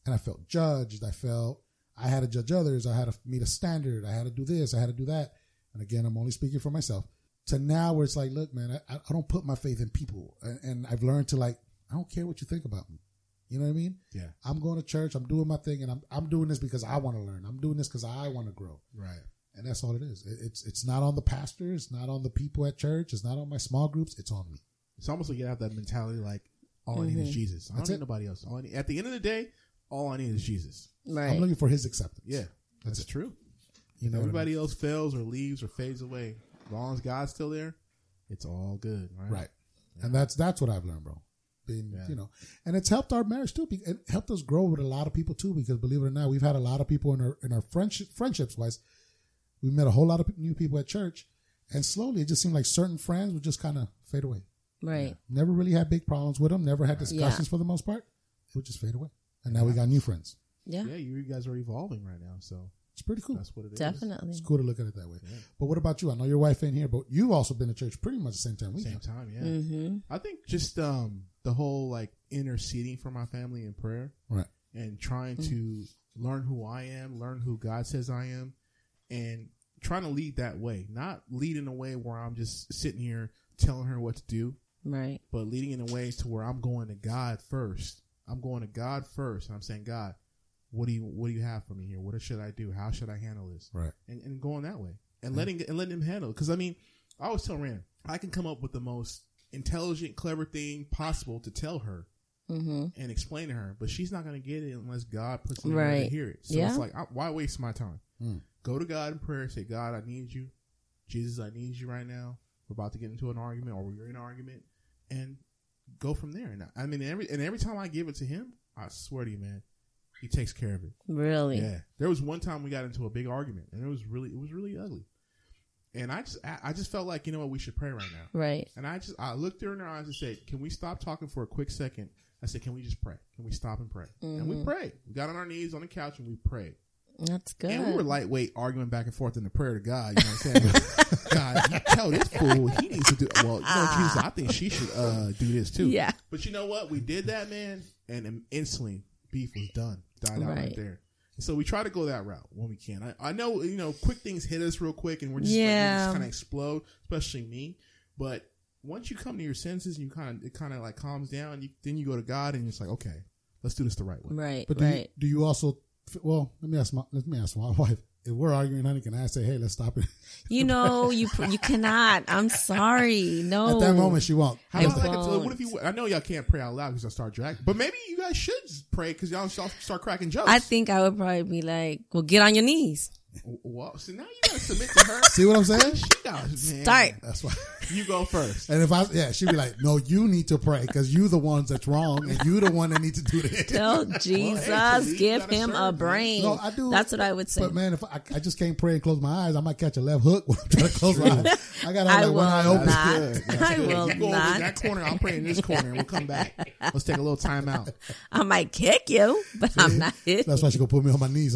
and I felt judged. I felt I had to judge others. I had to meet a standard. I had to do this. I had to do that. And again, I'm only speaking for myself. To now where it's like, look, man, I, I don't put my faith in people. And, and I've learned to like, I don't care what you think about me. You know what I mean? Yeah. I'm going to church. I'm doing my thing, and I'm I'm doing this because I want to learn. I'm doing this because I want to grow. Right. And that's all it is. It, it's it's not on the pastor. It's not on the people at church. It's not on my small groups. It's on me. It's almost like you have that mentality like, all mm-hmm. I need is Jesus. I don't That's need it. nobody else. All I need, at the end of the day, all I need is Jesus. Right. I'm looking for his acceptance. Yeah. That's, That's it. true. You know, everybody I mean? else fails or leaves or fades away. As long as God's still there, it's all good. Right. Right. Yeah. And that's that's what I've learned, bro. Being, yeah. you know, and it's helped our marriage too. It helped us grow with a lot of people too, because believe it or not, we've had a lot of people in our in our friendship friendships wise. We met a whole lot of new people at church, and slowly it just seemed like certain friends would just kind of fade away. Right. Yeah. Never really had big problems with them. Never had discussions yeah. for the most part. It would just fade away, and now yeah. we got new friends. Yeah. Yeah. You guys are evolving right now, so it's pretty cool. That's what it Definitely. is. Definitely. It's cool to look at it that way. Yeah. But what about you? I know your wife ain't here, but you've also been to church pretty much the same time we Same have. time, yeah. Mm-hmm. I think just um, the whole like interceding for my family in prayer, right, and trying mm-hmm. to learn who I am, learn who God says I am, and trying to lead that way. Not lead in a way where I'm just sitting here telling her what to do, right, but leading in a ways to where I'm going to God first. I'm going to God first, and I'm saying, God, what do you what do you have for me here? What should I do? How should I handle this? Right, and and going that way and letting and letting him handle it. Because I mean, I always tell Rand, I can come up with the most intelligent, clever thing possible to tell her mm-hmm. and explain to her, but she's not going to get it unless God puts it in right. her to hear it. So yeah. it's like, I, why waste my time? Mm. Go to God in prayer. Say, God, I need you. Jesus, I need you right now. We're about to get into an argument, or we're in an argument, and go from there. And I mean, every and every time I give it to him, I swear to you, man, he takes care of it. Really? Yeah. There was one time we got into a big argument, and it was really, it was really ugly. And I just, I just felt like, you know what, we should pray right now. Right. And I just, I looked her in her eyes and said, can we stop talking for a quick second? I said, can we just pray? Can we stop and pray? Mm-hmm. And we prayed. We got on our knees on the couch and we prayed. That's good. And we were lightweight arguing back and forth in the prayer to God. You know what I'm saying? God, you tell this fool he needs to do, well, you know, Jesus, I think she should uh, do this too. Yeah. But you know what? We did that, man. And instantly beef was done. Died out right, right there. So we try to go that route when we can. I, I know, you know, quick things hit us real quick and we're just, yeah. like, just kind of explode, especially me. But once you come to your senses and you kind of, it kind of like calms down, you, then you go to God and it's like, okay, let's do this the right way. Right. But do, right. You, do you also, well, let me ask my, let me ask my wife. If we're arguing, honey, can I say, hey, let's stop it? You know, you you cannot. I'm sorry. No. At that moment, she won't. How about like, a, what if you, I know y'all can't pray out loud because y'all start dragging, but maybe you guys should pray because y'all start cracking jokes. I think I would probably be like, well, get on your knees. Well, so now you gotta submit to her. See what I'm saying? She got, man. Start. That's why you go first. And if I, yeah, she'd be like, "No, you need to pray because you the ones that's wrong, and you the one that needs to do this." Tell Jesus, well, hey, give him serve, a brain. No, I do. That's what I would say. But man, if I, I just can't pray and close my eyes, I might catch a left hook when I'm trying to close my eyes. I gotta have I like one eye open. Not. Good. That's I good. will you go not. over in that corner. I'm praying in this corner, and we'll come back. Let's take a little time out. I might kick you, but I'm not hitting. That's why she gonna put me on my knees.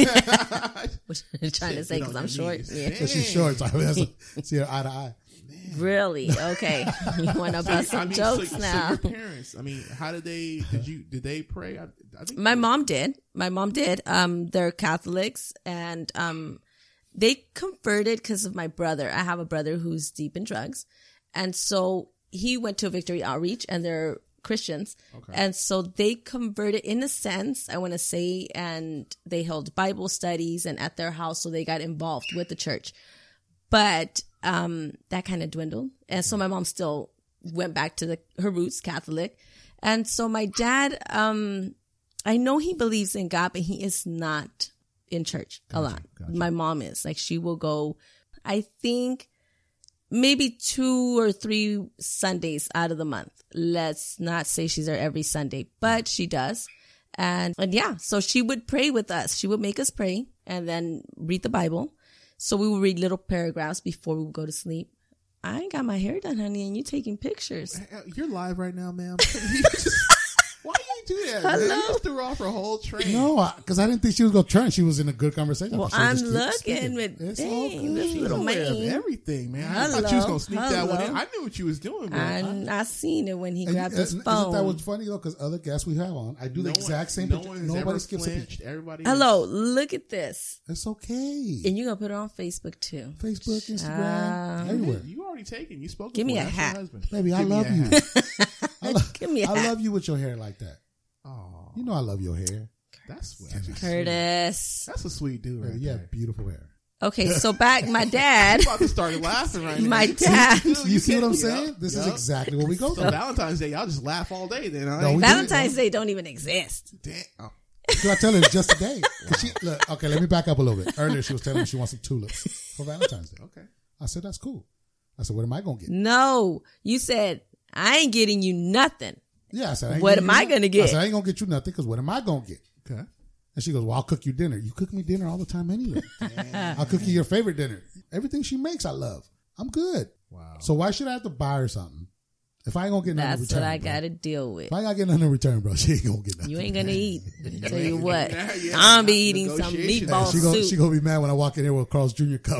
Trying to say because I'm short. Yeah. Because she's short, so I have to see her eye to eye. Man. Really? Okay. You want to bust some I mean, jokes so, now? So your parents, I mean, how did they? Did you? Did they pray? I, I think my they, mom did. My mom did. Um, they're Catholics, and um, they converted because of my brother. I have a brother who's deep in drugs, and so he went to a Victory Outreach, and they're Christians. Okay. And so they converted in a sense, I want to say, and they held Bible studies and at their house. So they got involved with the church, but, um, that kind of dwindled. And so my mom still went back to the, her roots, Catholic. And so my dad, um, I know he believes in God, but he is not in church gotcha, a lot. Gotcha. My mom is like, she will go, I think, maybe two or three Sundays out of the month. Let's not say she's there every Sunday, but she does. And, and yeah, so she would pray with us. She would make us pray and then read the Bible. So we would read little paragraphs before we would go to sleep. I ain't got my hair done, honey, and you taking pictures. You're live right now, ma'am. Why are you can't do that, man. Hello? You just threw off her whole train. No, because I, I didn't think she was going to turn. She was in a good conversation. Well, She was I'm just keep looking, speaking. but It's all dang, good. this She's little aware of man. everything, man. I thought you was going to sneak that one in. Hello. I knew what you was doing, I, man. I seen it when he And- grabbed and his isn't phone. that what's funny though? Because other guests we have on, I do the No exact one, same. No picture. one has Nobody ever skips a flinched. picture. Everybody. Hello, look at this. It's okay. And you're going to put it on Facebook too. Facebook, Instagram, Ah. everywhere. You already taken. You spoke. Give me before. a That's your hat. husband. Baby, I Give me love a you. hat. I, lo- Give me a I hat. love you with your hair like that. Oh, You know I love your hair. that's that's a sweet- Curtis. That's a sweet dude, right Baby, you there. have beautiful hair. Okay, so back, my dad. I'm about to start laughing right now. My dad. Dude, You see what I'm can't- saying? Yup, This is yup. exactly what we go So through. Valentine's Day, y'all just laugh all day. Then I No, ain't- we- Valentine's Day don't even exist. Damn. Oh. So I tell her it's just a day. 'Cause She, look, okay, let me back up a little bit. Earlier, she was telling me she wants some tulips for Valentine's Day. Okay. I said, that's cool. I said, what am I going to get? No, you said, I ain't getting you nothing. Yeah, I said, I ain't What getting am you I nothing. gonna get? I said, I ain't going to get you nothing because what am I going to get? Okay. And she goes, well, I'll cook you dinner. You cook me dinner all the time anyway. I'll cook you your favorite dinner. Everything she makes, I love. I'm good. Wow. So why should I have to buy her something if I ain't going to get nothing in That's return? what I bro? got to deal with. If I got to get nothing in return, bro, she ain't going to get nothing. You ain't going to eat. Tell you what, Yeah, yeah. I'm be eating some Negotiation. meatball she gonna, soup. she gonna be mad when I walk in here with Carl's Junior cup.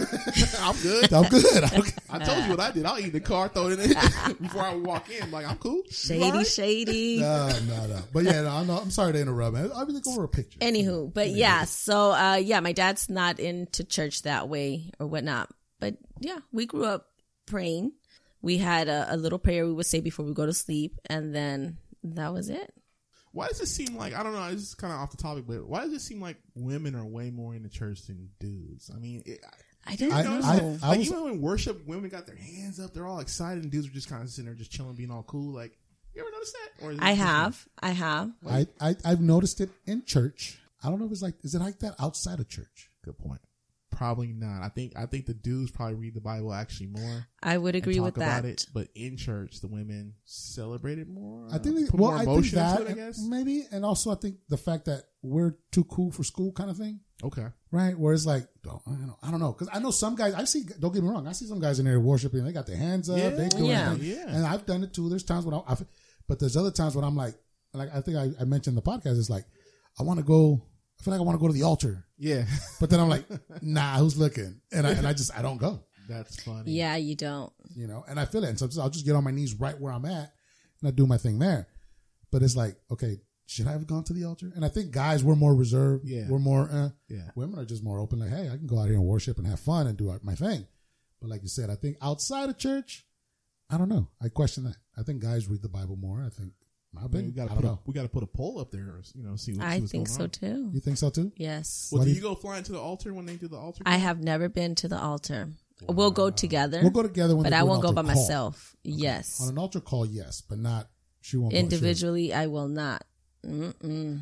I'm good. I'm good. I'm good. I told you what I did. I'll eat the car, throw it in before I walk in. Like, I'm cool. You Shady, all right? shady. No, no, no. But yeah, no, no, I'm sorry to interrupt, man. I'll be looking over a picture. Anywho, but yeah, so uh, yeah, my dad's not into church that way or whatnot. But yeah, we grew up praying. We had a, a little prayer we would say before we go to sleep, and then that was it. Why does it seem like, I don't know, this is kind of off the topic, but why does it seem like women are way more in the church than dudes? I mean, it, I don't I- know. I- I like was- even when worship, women got their hands up, they're all excited, and dudes are just kind of sitting there just chilling, being all cool. Like, you ever notice that? Or is it I just me? have. I have. I, I, I've noticed it in church. I don't know if it's like, is it like that outside of church? Good point. Probably not. I think I think the dudes probably read the Bible actually more. I would and agree talk with about that. it, but in church, the women celebrate it more. I think, uh, they, put well, more I think emotion that, into it, I guess. maybe. And also I think the fact that we're too cool for school kind of thing. Okay. Right, where it's like, oh, I don't know, I don't know, because I know some guys. I see. Don't get me wrong. I see some guys in there worshiping. They got their hands up. Yeah, they doing yeah. everything. Yeah. And I've done it too. There's times when I, I've, but there's other times when I'm like, like I think I, I mentioned in the podcast. It's like, I want to go. I feel like I want to go to the altar, Yeah. but then I'm like, nah, who's looking? And I and I just I don't go. That's funny. Yeah, you don't. You know, and I feel it. And so I'll just get on my knees right where I'm at, and I do my thing there. But it's like, okay, should I have gone to the altar? And I think guys, we're more reserved. Yeah. We're more. Uh, Yeah. Women are just more open. Like, hey, I can go out here and worship and have fun and do my thing. But like you said, I think outside of church, I don't know. I question that. I think guys read the Bible more. I think my I mean, opinion. we got I to don't put a, know. we got to put a poll up there, you know, see, what, see I what's think going so on. too. You think so too? Yes. Well, What do do you go flying to the altar when they do the altar? I have never been to the altar. We'll go together, We'll go together when but they I do an won't go altar by call. myself. Yes. On an altar call, yes, but not. She won't go- Individually, I will not. Mm-mm.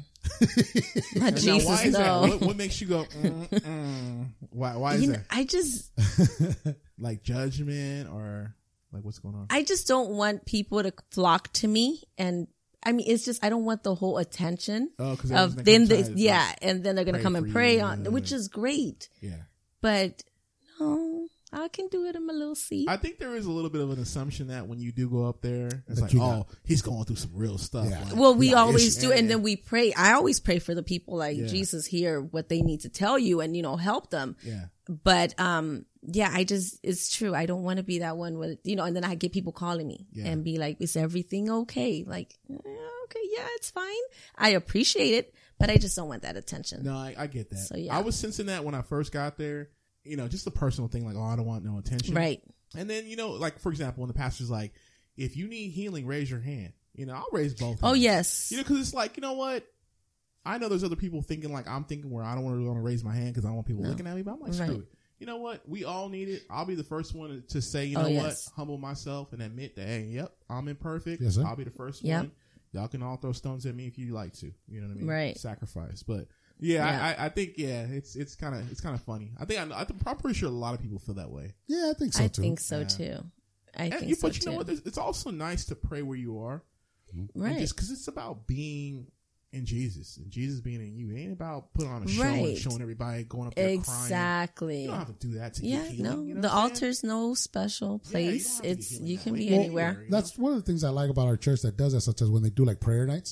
My And now, Jesus, why is that? no. What, what makes you go? Mm, mm. Why? Why is You know, that? I just, Like judgment or like what's going on? I just don't want people to flock to me, and I mean, it's just I don't want the whole attention Oh, because of then the yeah, and then they're gonna pray come for and pray you, on, yeah. which is great, yeah. but no, I can do it in my little seat. I think there is a little bit of an assumption that when you do go up there, it's That like, you oh, got- he's going through some real stuff. Yeah. Like, Well, we yeah, always it's- do, and then we pray. I always pray for the people, like Yeah. Jesus, hear what they need to tell you, and you know, help them. yeah, But um, yeah, I just it's true. I don't want to be that one with you know, and then I get people calling me Yeah. and be like, "Is everything okay?" Like, yeah, okay, yeah, it's fine. I appreciate it, but I just don't want that attention. no, I, I get that. So, yeah. I was sensing that when I first got there. You know, just a personal thing, like, oh, I don't want no attention, Right? And then, you know, like, for example, when the pastor's like, if you need healing, raise your hand. You know, I'll raise both. Oh hands. yes, You know, because it's like, you know what? I know there's other people thinking like I'm thinking where I don't really want to raise my hand because I don't want people No. looking at me, but I'm like, screw Right. it. You know what? We all need it. I'll be the first one to say, you Oh, know yes. what? Humble myself and admit that, hey, yep, I'm imperfect. Yes, sir. I'll be the first Yep. one. Y'all can all throw stones at me if you like to. You know what I mean? Right. Sacrifice. But yeah, Yeah. I, I think, yeah, it's it's kind of it's kind of funny. I think I, I think, I'm pretty sure a lot of people feel that way. Yeah, I think so I too. think so Yeah. too. I And think you, so but you know too. what? There's- It's also nice to pray where you are. And Right? just because it's about being in Jesus and Jesus being in you. It ain't about putting on a show Right. and showing everybody going up there crying. Exactly. You don't have to do that to Yeah, get healing. no, you know the what I'm saying? altar's no special Yeah, you don't place. have to get it's healing you that can way. be Well, anywhere. you know? That's one of the things I like about our church that does that, such as when they do like prayer nights.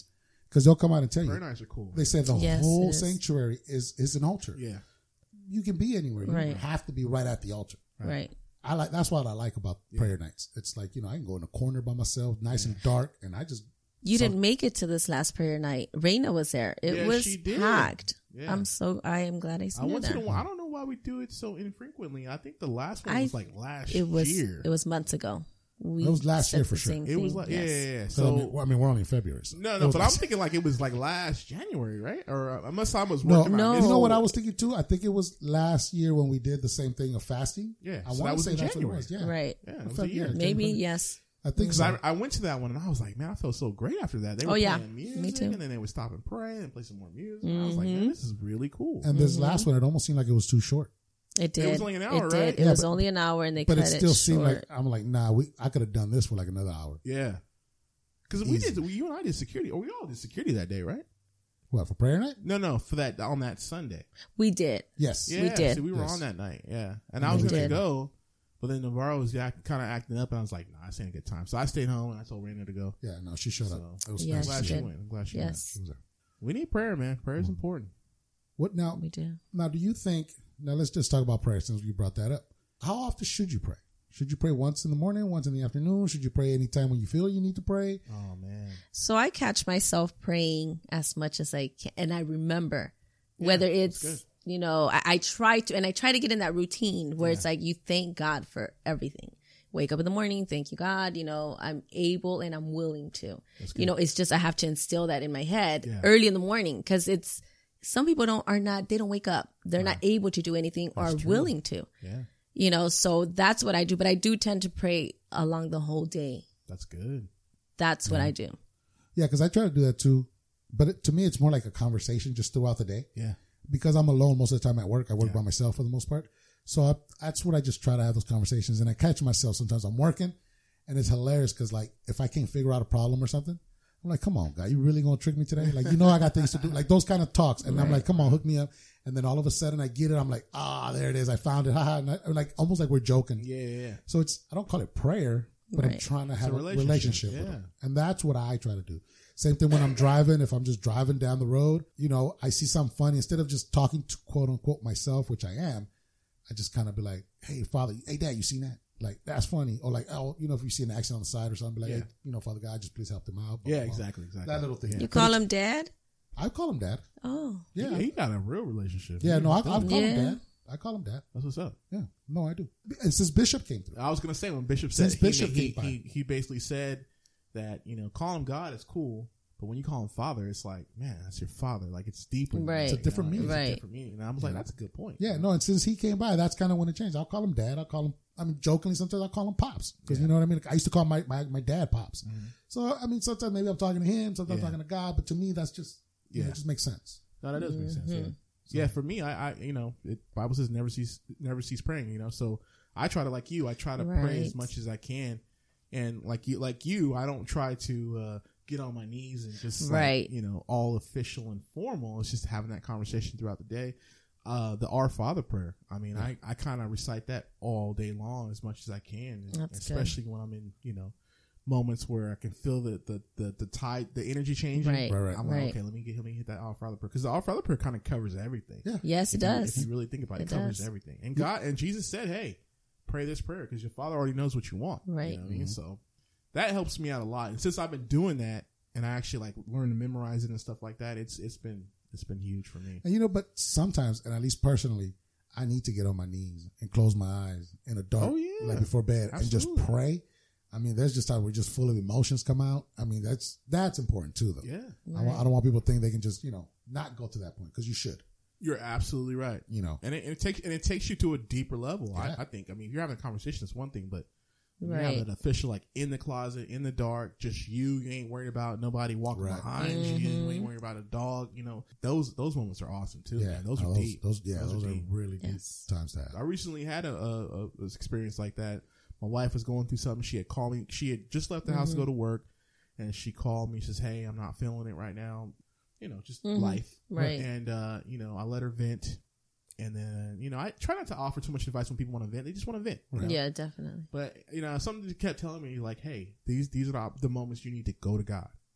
Because they'll come out and tell Prayer you. nights are cool. They said the Yes, whole it is. sanctuary is is an altar. Yeah. You can be anywhere. You Right. don't have to be right at the altar. Right. I like that's what I like about Yeah. prayer nights. It's like, you know, I can go in a corner by myself, nice and dark, and I just You So- didn't make it to this last prayer night. Raina was there. It Yeah, was she did. packed. Yeah. I'm so I am glad I I seen her went to there. the one. I don't know why we do it so infrequently. I think the last one I- was like last It was year. it was months ago. We It was last said year the for sure. same It was thing. like Yes. yeah, yeah, yeah. so, So I, mean, well, I mean, we're only in February. So no, it no, was but I'm last- thinking like it was like last January, right? Or uh, unless I was no, working. No. on You know what I was thinking too? I think it was last year when we did the same thing of fasting. Yeah, I so want that to was say in that's January. what it was. Yeah, Right. Yeah, it In was a February, year. yeah, Maybe January. yes. I think Because so. I, I went to that one and I was like, man, I felt so great after that. They were Oh, yeah. playing music, Me too. and then they would stop and pray and play some more music. And I was like, Mm-hmm. man, this is really cool. and this Mm-hmm. last one, it almost seemed like it was too short. It did. It was only an hour, It did. right? It Yeah, was but- only an hour, and they But cut it still it seemed short. like I'm like, nah, we I could have done this for like another hour. Yeah, because we Easy. did. You and I did security, or we all did security that day, right? What, for prayer night? No, no, for that on that Sunday. we did. Yes. Yeah, did. So we were Yes. on that night. Yeah, and We I was gonna did. go, but then Navarro was act, kind of acting up, and I was like, nah, this ain't a good time. So I stayed home and I told Raina to go. Yeah, no, she showed So, up. It was Yeah, I'm nice. glad she she did. went. I'm glad she Yes. She was there. went. We need prayer, man. Prayer is important. What now? We did. Now, do you think? Now, let's just talk about prayer since you brought that up. How often should you pray? Should you pray once in the morning, once in the afternoon? Should you pray anytime when you feel you need to pray? Oh man. So I catch myself praying as much as I can, and I remember whether that's it's you know I, I try to, and I try to get in that routine where it's like you thank God for everything. Wake up in the morning, thank you God. You know I'm able and I'm willing to. You know it's just I have to instill that in my head Yeah. early in the morning because it's some people don't are not they don't wake up. They're not able to do anything or That's true. willing to. Yeah, You know, so that's what I do. But I do tend to pray along the whole day. that's good. That's what I do. Yeah, because I try to do that too. But it, to me, it's more like a conversation just throughout the day. Yeah, Because I'm alone most of the time at work. I work Yeah. by myself for the most part. So I, that's what I just try to have those conversations. And I catch myself sometimes I'm working, and it's hilarious because like if I can't figure out a problem or something, I'm like, come on, guy, you really gonna trick me today? Like, you know, I got things to do. Like those kind of talks. And I'm like, come on, hook me up. And then all of a sudden I get it. I'm like, ah, there it is. I found it. Haha. And I, like almost like we're joking. yeah, yeah. yeah. So it's, I don't call it prayer, but I'm Right. trying to have a a relationship, relationship, with yeah. them. And that's what I try to do. Same thing when I'm driving. If I'm just driving down the road, you know, I see something funny. Instead of just talking to quote unquote myself, which I am, I just kind of be like, hey, Father, hey, Dad, you seen that? Like, that's funny. Or like, oh, you know, if you see an accident on the side or something, be like, Yeah. hey, you know, Father God, just please help them out. Blah, Yeah, blah, blah. exactly, exactly. That little thing. You But call it's- him Dad? I call him Dad. Oh. Yeah. Yeah, he got a real relationship. Yeah, no, I, I call Yeah. him Dad. I call him Dad. That's what's up. Yeah, no, I do. And since Bishop came through. I was gonna say when Bishop said Since he, Bishop he, came by. he, he basically said that you know call him God is cool, but when you call him Father, it's like man, that's your father. Like it's deeper. than that, Right. you It's a different know? meaning. It's a Right. different meaning. And I was like, that's a good point. Yeah, no, and since he came by, that's kind of when it changed. I'll call him Dad. I'll call him, I mean, jokingly, sometimes I'll call him Pops. Because you know what I mean? I used to call my, my, my dad Pops. So, I mean, sometimes maybe I'm talking to him, sometimes Yeah. I'm talking to God, but to me, that's just, you know, Yeah. it just makes sense. No, that does make sense. Mm-hmm. Yeah. Yeah, for me, I, I you know, it, Bible says never cease, never cease praying. You know, so I try to like you. I try to pray as Right. much as I can, and like you, like you, I don't try to uh, get on my knees and just like, Right. you know, all official and formal. It's just having that conversation throughout the day. Uh, the Our Father prayer. I mean, I, I kind of recite that all day long as much as I can, and That's good. especially when I'm in, you know, moments where I can feel the the the, the tide, the energy changing. Right. Right, right. I'm like, Right. okay, let me get let me hit that Our Father prayer because the Our Father prayer kind of covers everything. Yeah. Yes, it If you- does. If you really think about it, it, It covers does. everything. And God and Jesus said, "Hey, pray this prayer because your Father already knows what you want." Right. You know what I mean? So that helps me out a lot. And since I've been doing that, and I actually like learn to memorize it and stuff like that, it's it's been it's been huge for me. And you know, but sometimes, and at least personally, I need to get on my knees and close my eyes in the dark, Oh, yeah. like before bed, and just Absolutely. pray. I mean, there's just times where just full of emotions come out. I mean, that's that's important too, though. Yeah, I, want, I don't want people to think they can just, you know, not go to that point because you should, you're absolutely right. you know. And it, and it takes and it takes you to a deeper level. Yeah. I, I think. I mean, if you're having a conversation, it's one thing, but when Right. you have an official like in the closet, in the dark, just you. You ain't worried about nobody walking Right. behind you. You ain't worried about a dog. You know, those those moments are awesome too. Yeah, man. Those no, are those, deep. those, yeah, those, are, deep. really Yes. deep times to have. I recently had a, a, a a experience like that. My wife was going through something. She had called me. She had just left the house to go to work, and she called me. She says, "Hey, I'm not feeling it right now. You know, just Mhm. life." Right. And uh, you know, I let her vent, and then you know, I try not to offer too much advice when people want to vent. They just want to vent. you know? Yeah, definitely. But you know, something just kept telling me like, "Hey, these these are the, the moments you need to go to God.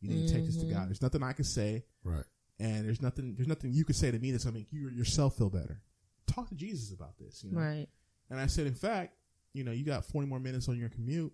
You need to take this to God. There's nothing I can say. Right. And there's nothing, there's nothing you can say to me that's going to make you yourself feel better. Talk to Jesus about this, you know? Right. And I said, in fact, you know, you got forty more minutes on your commute.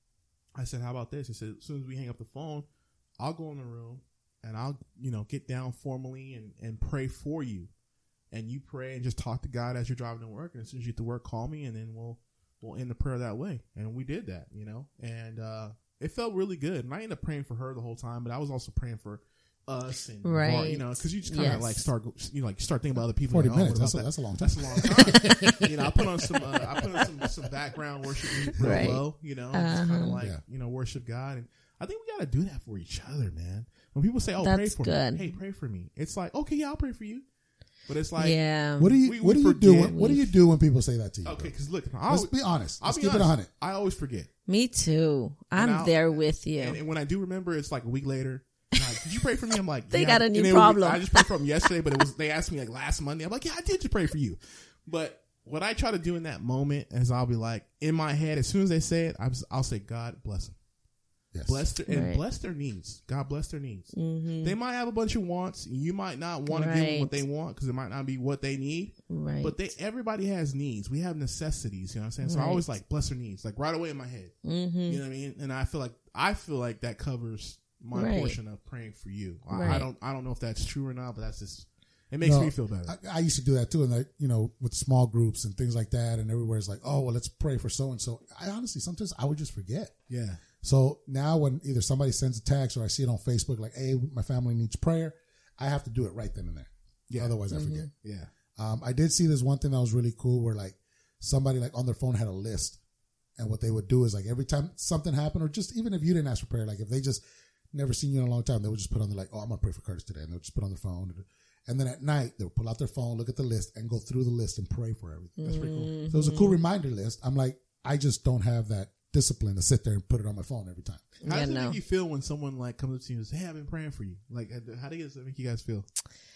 I said, how about this? I said, as soon as we hang up the phone, I'll go in the room and I'll, you know, get down formally and, and pray for you. And you pray and just talk to God as you're driving to work. And as soon as you get to work, call me, and then we'll, we'll end the prayer that way. And we did that, you know, and, uh, it felt really good. And I ended up praying for her the whole time, but I was also praying for us and, right. or, you know, cause you just kind of yes. like start, you know, like start thinking about other people. forty Like, oh, minutes. That's a, that? that's a long time. That's a long time. You know, I put on some, uh, I put on some, some background worship music real Right. low, you know, Uh-huh. just kind of like, Yeah. you know, worship God. And I think we got to do that for each other, man. When people say, oh, That's pray for good. me. Hey, pray for me. It's like, okay, yeah, I'll pray for you. But it's like, yeah. What do you we- What we do you do? forget. When, what do you do when people say that to you? okay, bro? cause look, I Let's always, be honest. I'll Let's be keep it honest. a hundred. I always forget. Me too. I'm I'll- there with you. And, and when I do remember, it's like a week later. I'm like, did you pray for me? I'm like, They yeah. got a And new they would be- problem. I just prayed for them yesterday, but it was, they asked me like last Monday. I'm like, yeah, I did just pray for you. But what I try to do in that moment is I'll be like, in my head, as soon as they say it, I'm just, I'll say, God bless them. Yes. Bless their, and Right. bless their needs. God bless their needs. Mm-hmm. They might have a bunch of wants. You might not want to give them what Right. they want because it might not be what they need. Right. But they, everybody has needs. We have necessities. You know what I'm saying? So I Right. always like bless their needs, like right away in my head. mm-hmm. You know what I mean? And I feel like I feel like that covers my Right. portion of praying for you. I, I Right. don't I don't know if that's true or not, but that's just it makes No, me feel better. I, I used to do that too, and like you know, with small groups and things like that, and everywhere it's like, oh well, let's pray for so and so. I honestly sometimes I would just forget. yeah. So now when either somebody sends a text or I see it on Facebook, like, hey, my family needs prayer, I have to do it right then and there. Yeah. Otherwise, I Mm-hmm. forget. Yeah. Um, I did see this one thing that was really cool where like somebody like on their phone had a list, and what they would do is like every time something happened, or just even if you didn't ask for prayer, like if they just never seen you in a long time, they would just put on the like, oh, I'm gonna pray for Curtis today, and they'll just put on their phone, and then at night they'll pull out their phone, look at the list, and go through the list and pray for everything. That's pretty cool. So it was a cool reminder list. I'm like, I just don't have that discipline to sit there and put it on my phone every time. How Yeah, does it no. make you feel when someone like comes up to you and says, "Hey, I've been praying for you"? Like, how does that make you guys feel?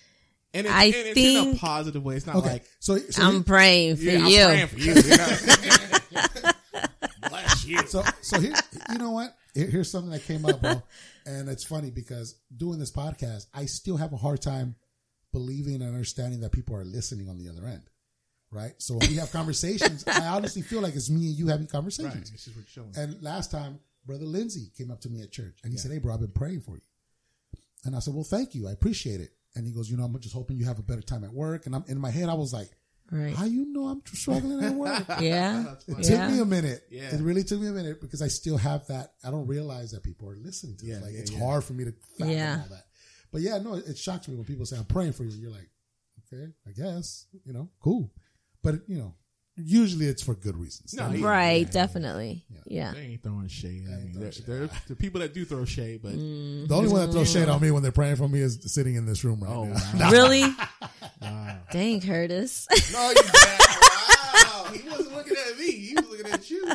And it's, I and it's in a think- positive way. It's not Okay, like, so, so I'm here- praying for yeah, you. I'm praying for you. you know? Bless you. So, so here, you know what? Here, here's something that came up, bro. And it's funny because doing this podcast, I still have a hard time believing and understanding that people are listening on the other end. Right? So when we have conversations, I honestly feel like it's me and you having Right. conversations. This is what you're showing. And last time, Brother Lindsay came up to me at church and he Yeah. said, hey, bro, I've been praying for you. And I said, well, thank you. I appreciate it. And he goes, you know, I'm just hoping you have a better time at work. And I'm in my head, I was like, Right. how you know I'm struggling at work? Yeah. That's funny. It Yeah. took me a minute. Yeah. It really took me a minute because I still have that. I don't realize that people are listening to Yeah, it. Like yeah, it's yeah. hard for me to fathom Yeah. all that. But yeah, no, it, it shocks me when people say I'm praying for you. You're like, okay, I guess, you know, cool. But you know, usually it's for good reasons. No, They're- yeah. Right. Definitely. Yeah. They ain't throwing shade. I ain't mean, throwing there, shade. there, the people that do throw shade, but Mm. the only one that throws shade on me when they're praying for me is sitting in this room right oh, now. wow. Really? wow. Dang, Curtis. No, you bad. Wow. He wasn't looking at me. He was looking at you.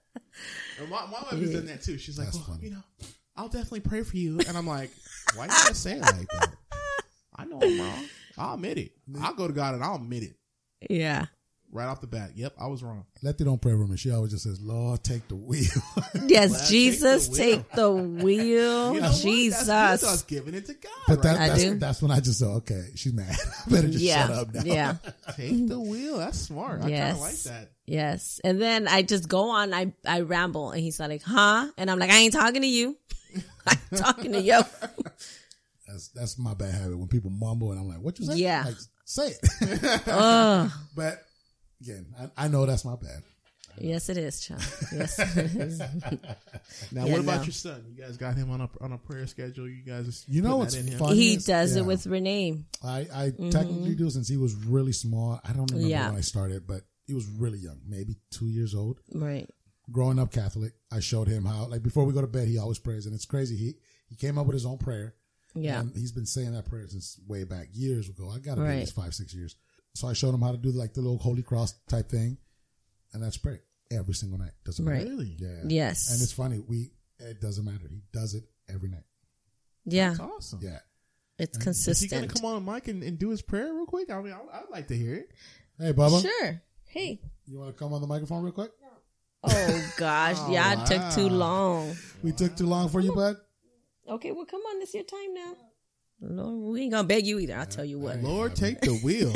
And my, my wife has done that too. She's like, That's well, funny. you know, I'll definitely pray for you. And I'm like, why you gotta say it like that? I know I'm wrong. I'll admit it. I'll go to God and I'll admit it Yeah. right off the bat. Yep, I was wrong. Letty don't pray for me. She always just says, Lord, take the wheel. Yes, Well, Jesus, take take the wheel. You know what? Jesus. That's good. I was giving it to God. But that, right? I that's, do. that's when I just say, okay, she's mad. I better just yeah. shut up now. Yeah. Take the wheel. That's smart. I kind Yes. of like that. Yes. And then I just go on, I, I ramble, and he's like, huh? And I'm like, I ain't talking to you. I'm talking to you. That's that's my bad habit when people mumble and I'm like, what you say? Yeah. Like, say it. Ugh. But again, I, I know that's my bad. Yes, it is, Chuck. Yes, it is. Now, Yeah, what about no. your son? You guys got him on a on a prayer schedule. You guys, just You know putting what's that in him? funny? He is- does yeah. it with Renee. I, I technically do since he was really small. I don't remember Yeah. when I started, but he was really young, maybe two years old. Right. Growing up Catholic, I showed him how, like before we go to bed, he always prays. And it's crazy. He he came up with his own prayer. Yeah. And he's been saying that prayer since way back, years ago. I got to be at Right. least five, six years. So I showed him how to do like the little Holy Cross type thing. And that's prayer every single night. Doesn't Right. matter. Really? Yeah. Yes. And it's funny. We, it doesn't matter. He does it every night. Yeah. That's awesome. Yeah. It's Is he consistent. gonna come on the mic and, and do his prayer real quick? I mean, I, I'd like to hear it. Hey, Bubba, Sure. Hey. you want to come on the microphone real quick? Oh gosh. Oh, yeah, it took too wow. long. We took too long for you, bud? Okay, well, come on. It's your time now. Lord, we ain't going to beg you either. I'll tell you what. Lord, take the wheel.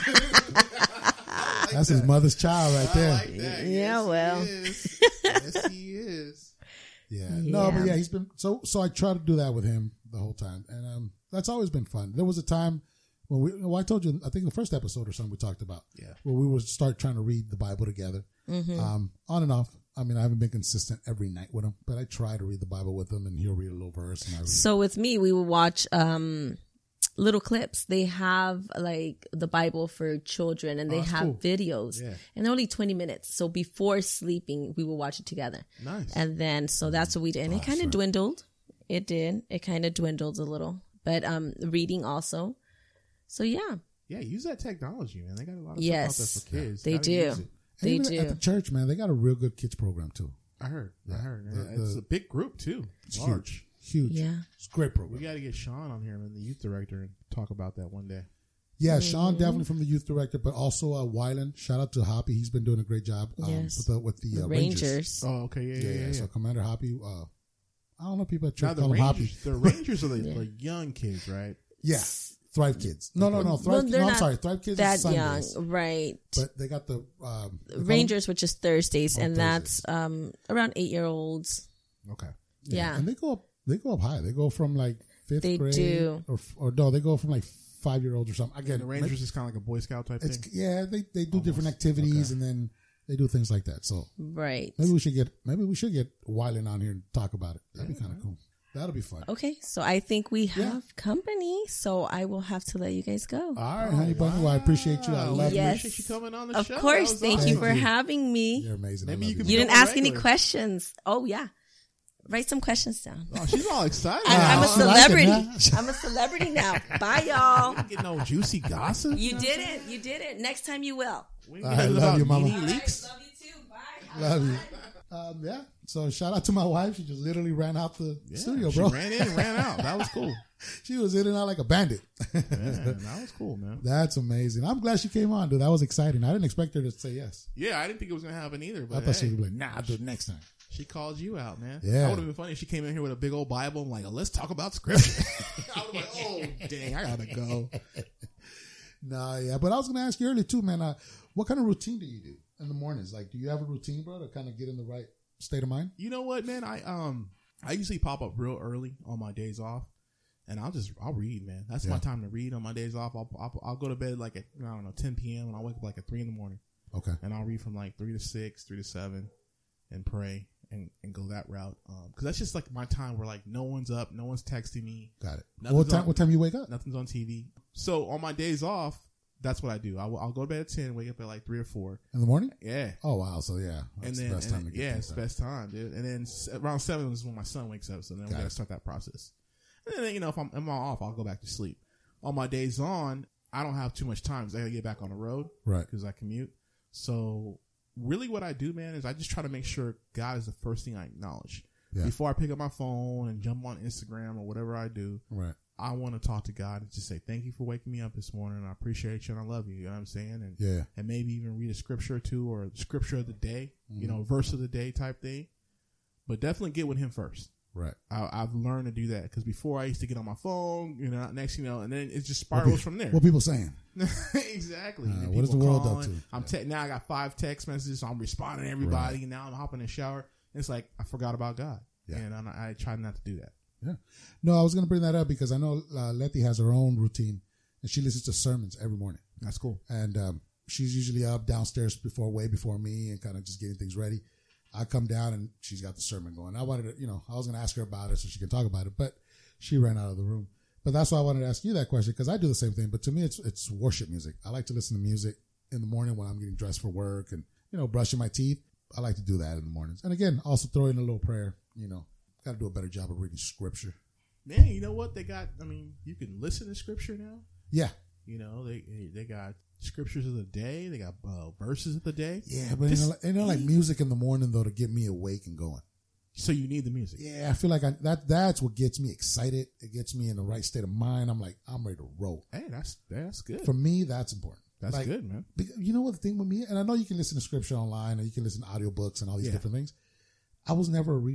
Like That's that. his mother's child right there. I like that. Yeah, yes, well. He is. Yes, he is. Yeah. No, Yeah. but yeah, he's been so. So I try to do that with him the whole time, and um, that's always been fun. There was a time when we. Well, I told you, I think the first episode or something we talked about. Yeah. Where we would start trying to read the Bible together, Mm-hmm. um, on and off. I mean, I haven't been consistent every night with him, but I try to read the Bible with him, and he'll read a little verse, and I read. So with me, we would watch um, little clips. They have like the Bible for children, and they Oh, that's have cool. videos, Yeah. and they're only twenty minutes. So before sleeping, we will watch it together. Nice. And then, so that's what we did. And Oh, it kind of that's right. dwindled. It did. It kind of dwindled a little. But um, reading also. So, yeah. Yeah, use that technology, man. They got a lot of Yes. stuff out there for kids. They Gotta do. use it. And They even do. At the church, man, they got a real good kids program too. I heard. I Yeah. heard. The- it's the- a big group, too. It's Large. huge, huge. Yeah. It's a great We program. got to get Sean on here, man, the youth director, and talk about that one day. Yeah, Mm-hmm. Sean definitely from the youth director, but also uh, Wyland. Shout out to Hoppy. He's been doing a great job um, Yes. with the, with the uh, Rangers. Rangers. Oh, okay. Yeah, Yeah, yeah, yeah, yeah. So Commander Hoppy, uh, I don't know people at Now, church the call him Hoppy. Rangers, the Rangers are the, Yeah. the young kids, right? Yeah, Thrive Kids. No, no, no, Thrive. Well, Kids. they're No, I'm not sorry, Thrive Kids That is Sundays, young. Right. but they got the um, they call them- Rangers, which is Thursdays, Oh, and Thursdays. that's um around eight year olds. Okay. Yeah. and they go up. They go up high. They go from like fifth They grade, do. or or no, they go from like five year olds or something. Again, The Rangers is kind of like a Boy Scout type It's thing. yeah, they they do different Almost. activities Okay. and then they do things like that. So Right. maybe we should get maybe we should get Wyland on here and talk about it. That'd be Yeah. kind of cool. That'll be fun. Okay, so I think we have Yeah. company, so I will have to let you guys go. All right, honey bunny. Well, I appreciate you. I Wow. love Yes. Appreciate you coming on the Of show. That course, was thank awesome. you for Thank you. having you. me. You're amazing. Maybe I you love could You be didn't on the ask any regular. questions. Oh yeah, write some questions down. Oh, she's all excited. I, I'm a I like it, celebrity. man. I'm a celebrity now. Bye, y'all. Get no juicy gossip. You did it. You did it. Next time you will. We I love you, mama. Leaks. Love you too. Bye. Love you. Um, yeah. So shout out to my wife. She just literally ran out the Yeah, studio, she bro. ran in and ran out. That was cool. She was in and out like a bandit. Yeah, that was cool, man. That's amazing. I'm glad she came on, dude. That was exciting. I didn't expect her to say yes. Yeah, I didn't think it was gonna happen either. I But thought she hey, would be like, "Nah, I'll do it next time." she called you out, man. Yeah. That would have been funny if she came in here with a big old Bible and like, let's talk about scripture. I was like, oh dang, I gotta go. Nah, yeah. But I was gonna ask you earlier too, man. Uh, what kind of routine do you do in the mornings? Like, do you have a routine, bro, to kind of get in the right state of mind? You know what, man? I um I usually pop up real early on my days off, and I'll just I'll read, man. That's my Yeah. time to read on my days off. I'll I'll, I'll go to bed like at I don't know ten p.m. and I'll wake up like at three in the morning, Okay. and I'll read from like three to six, three to seven, and pray and, and go that route. Um, because that's just like my time where like no one's up, no one's texting me, Got it. Nothing's What time? on- What time you wake up? nothing's on T V. So on my days off, that's what I do. I'll, I'll go to bed at ten, wake up at like three or four. In the morning? Yeah. Oh wow. So yeah, And that's then, the best and time to then- get yeah, things it's the done. best time, dude. And then s- around seven is when my son wakes up, so then we Got gotta it. start that process. And then, you know, if I'm, if I'm off, I'll go back to sleep. On my days on, I don't have too much time, 'cause I gotta get back on the road Right. because I commute. So really, what I do, man, is I just try to make sure God is the first thing I acknowledge Yeah. before I pick up my phone and jump on Instagram or whatever I do. Right. I want to talk to God and just say, thank you for waking me up this morning. I appreciate you and I love you. You know what I'm saying? And Yeah. and maybe even read a scripture or two or the scripture of the day, you know, verse of the day type thing. But definitely get with him first. Right. I, I've learned to do that because before I used to get on my phone, you know, next, you know, and then it just spirals from there. What people saying? Exactly. Uh, And what is people the world up calling. to? I'm te- now I got five text messages, so I'm responding to everybody. Right. And now I'm hopping in the shower. It's like I forgot about God, Yeah. and I, I try not to do that. Yeah. No, I was going to bring that up because I know uh, Letty has her own routine and she listens to sermons every morning. That's cool. And um, she's usually up downstairs before, way before me and kind of just getting things ready. I come down and she's got the sermon going. I wanted to, you know, I was going to ask her about it so she can talk about it, but she ran out of the room. But that's why I wanted to ask you that question because I do the same thing. But to me, it's it's worship music. I like to listen to music in the morning when I'm getting dressed for work and, you know, brushing my teeth. I like to do that in the mornings. And again, also throw in a little prayer, you know, got to do a better job of reading scripture. Man, you know what they got? I mean, you can listen to scripture now. Yeah. You know, they they got scriptures of the day. They got uh, verses of the day. Yeah, but Just- ain't no, ain't no like music in the morning though to get me awake and going. So you need the music. Yeah, I feel like I, that that's what gets me excited. It gets me in the right state of mind. I'm like, I'm ready to roll. Hey, that's that's good. For me, that's important. That's Like, good, man. because you know what the thing with me, and I know you can listen to scripture online or you can listen to audiobooks and all these Yeah. different things. I was never a reader.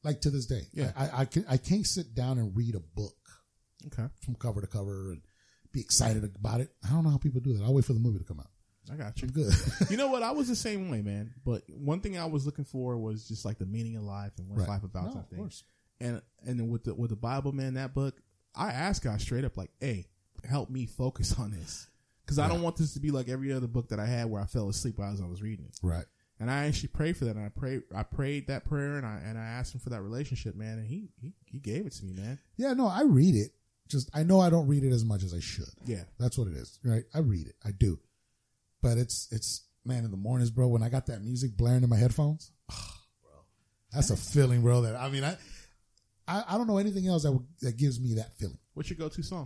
like to this day. Yeah. I, I, can, I can't sit down and read a book Okay. from cover to cover and be excited about it. I don't know how people do that. I'll wait for the movie to come out. I got you. I'm good. You know what? I was the same way, man. But one thing I was looking for was just like the meaning of life and what's Right. life about No, type of thing. course. And and then with the with the Bible, man, that book, I asked God straight up, like, "Hey, help me focus on this, because I Right. don't want this to be like every other book that I had where I fell asleep as I was reading it." Right. And I actually prayed for that, and I prayed I prayed that prayer, and I and I asked him for that relationship, man, and he he he gave it to me, man. Yeah, no, I read it. Just, I know I don't read it as much as I should. Yeah. That's what it is, right? I read it. I do. But it's, it's, man, in the mornings, bro, when I got that music blaring in my headphones, oh, bro, that's a feeling, bro, that, I mean, I, I, I don't know anything else that, that gives me that feeling. What's your go-to song?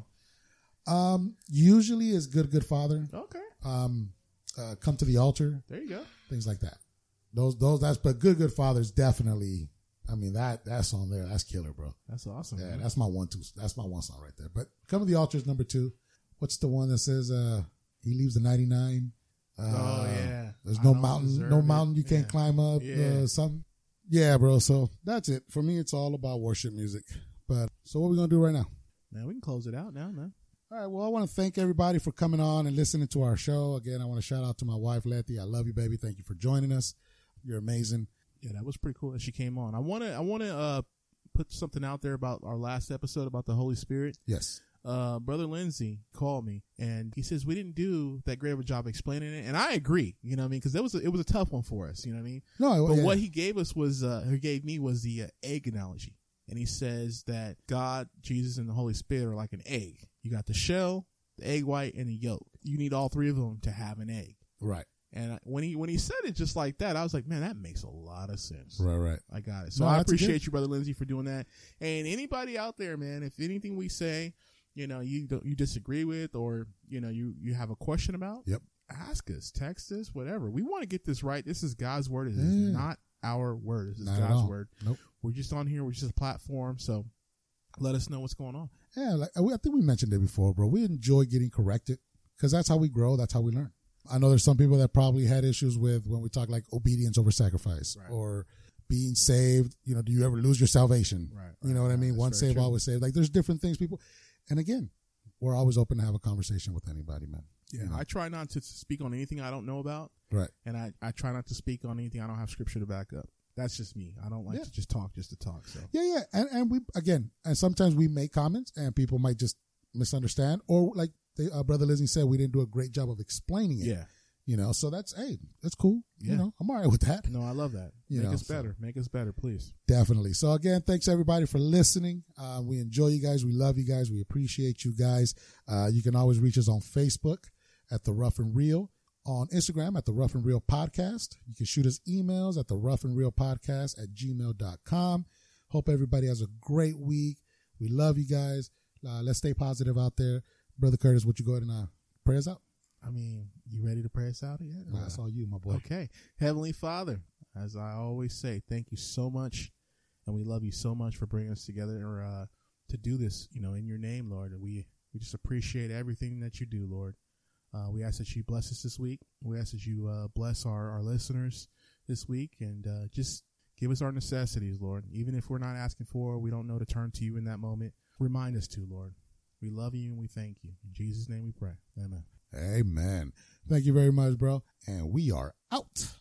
Um, usually is Good, Good Father. Okay. Um, uh, Come to the Altar, There you go. things like that. Those, those, that's, but Good, Good Father is definitely, I mean, that, that song there, that's killer, bro. That's awesome. Yeah, man. that's my one, two, that's my one song right there. But Come to the Altar is number two. What's the one that says, uh, he leaves the ninety-nine? Uh, Oh, yeah. There's I no don't mountain, deserve no it. mountain you can't Yeah. climb up, Yeah. uh, something. Yeah, bro. So that's it. For me, it's all about worship music. But so what are we going to do right now? Man, we can close it out now, man. All right. Well, I want to thank everybody for coming on and listening to our show. Again, I want to shout out to my wife, Letty. I love you, baby. Thank you for joining us. You're amazing. Yeah, that was pretty cool that she came on. I want to I want to uh, put something out there about our last episode about the Holy Spirit. Yes. Uh, Brother Lindsay called me and he says we didn't do that great of a job explaining it, and I agree. You know what I mean? Because that was a, it was a tough one for us. You know what I mean? No, But yeah. what he gave us was uh, he gave me was the uh, egg analogy, and he says that God, Jesus, and the Holy Spirit are like an egg. You got the shell, the egg white, and the yolk. You need all three of them to have an egg. Right. And when he when he said it just like that, I was like, man, that makes a lot of sense. Right, right. I got it. So No, I that's appreciate good. you, Brother Lindsay, for doing that. And anybody out there, man, if anything we say, you know, you don't, you disagree with, or you know, you you have a question about, Yep. ask us, text us, whatever. We want to get this right. This is God's word. This Yeah. is not our word. This is Not at God's all. word. Nope. We're just on here. We're just a platform. So let us know what's going on. Yeah, like, I think we mentioned it before, bro. We enjoy getting corrected because that's how we grow. That's how we learn. I know there's some people that probably had issues with when we talk like obedience over sacrifice, Right. or being saved. You know, do you ever lose your salvation? Right, You know what I right, mean? that's Once very saved, true. always saved. Like there's different things people, and again, we're always open to have a conversation with anybody, man. Yeah, You know? I try not to speak on anything I don't know about, Right. and I, I try not to speak on anything I don't have scripture to back up. That's just me. I don't like Yeah. to just talk just to talk. So Yeah, yeah. And, and we, again, and sometimes we make comments and people might just misunderstand, or like they, uh, Brother Lizzie said, we didn't do a great job of explaining it. yeah, You know, so that's, hey, that's cool. Yeah. You know, I'm all right with that. no, I love that. You Make know, us so- better. Make us better, please. Definitely. So again, thanks everybody for listening. Uh, we enjoy you guys. We love you guys. We appreciate you guys. Uh, you can always reach us on Facebook at The Rough and Real, on Instagram at The Rough and Real Podcast. You can shoot us emails at The Rough and Real Podcast at gmail dot com. Hope everybody has a great week. We love you guys. Uh, let's stay positive out there. Brother Curtis, would you go ahead and uh, pray us out? I mean, you ready to pray us out yet? Nah, that's all you, my boy. Okay. Heavenly Father, as I always say, thank you so much. And we love you so much for bringing us together uh, to do this, you know, in your name, Lord. And we, we just appreciate everything that you do, Lord. Uh, we ask that you bless us this week. We ask that you uh, bless our, our listeners this week, and uh, just give us our necessities, Lord. Even if we're not asking for, we don't know to turn to you in that moment. Remind us to, Lord. We love you and we thank you. In Jesus' name we pray. Amen. Amen. Thank you very much, bro. And we are out.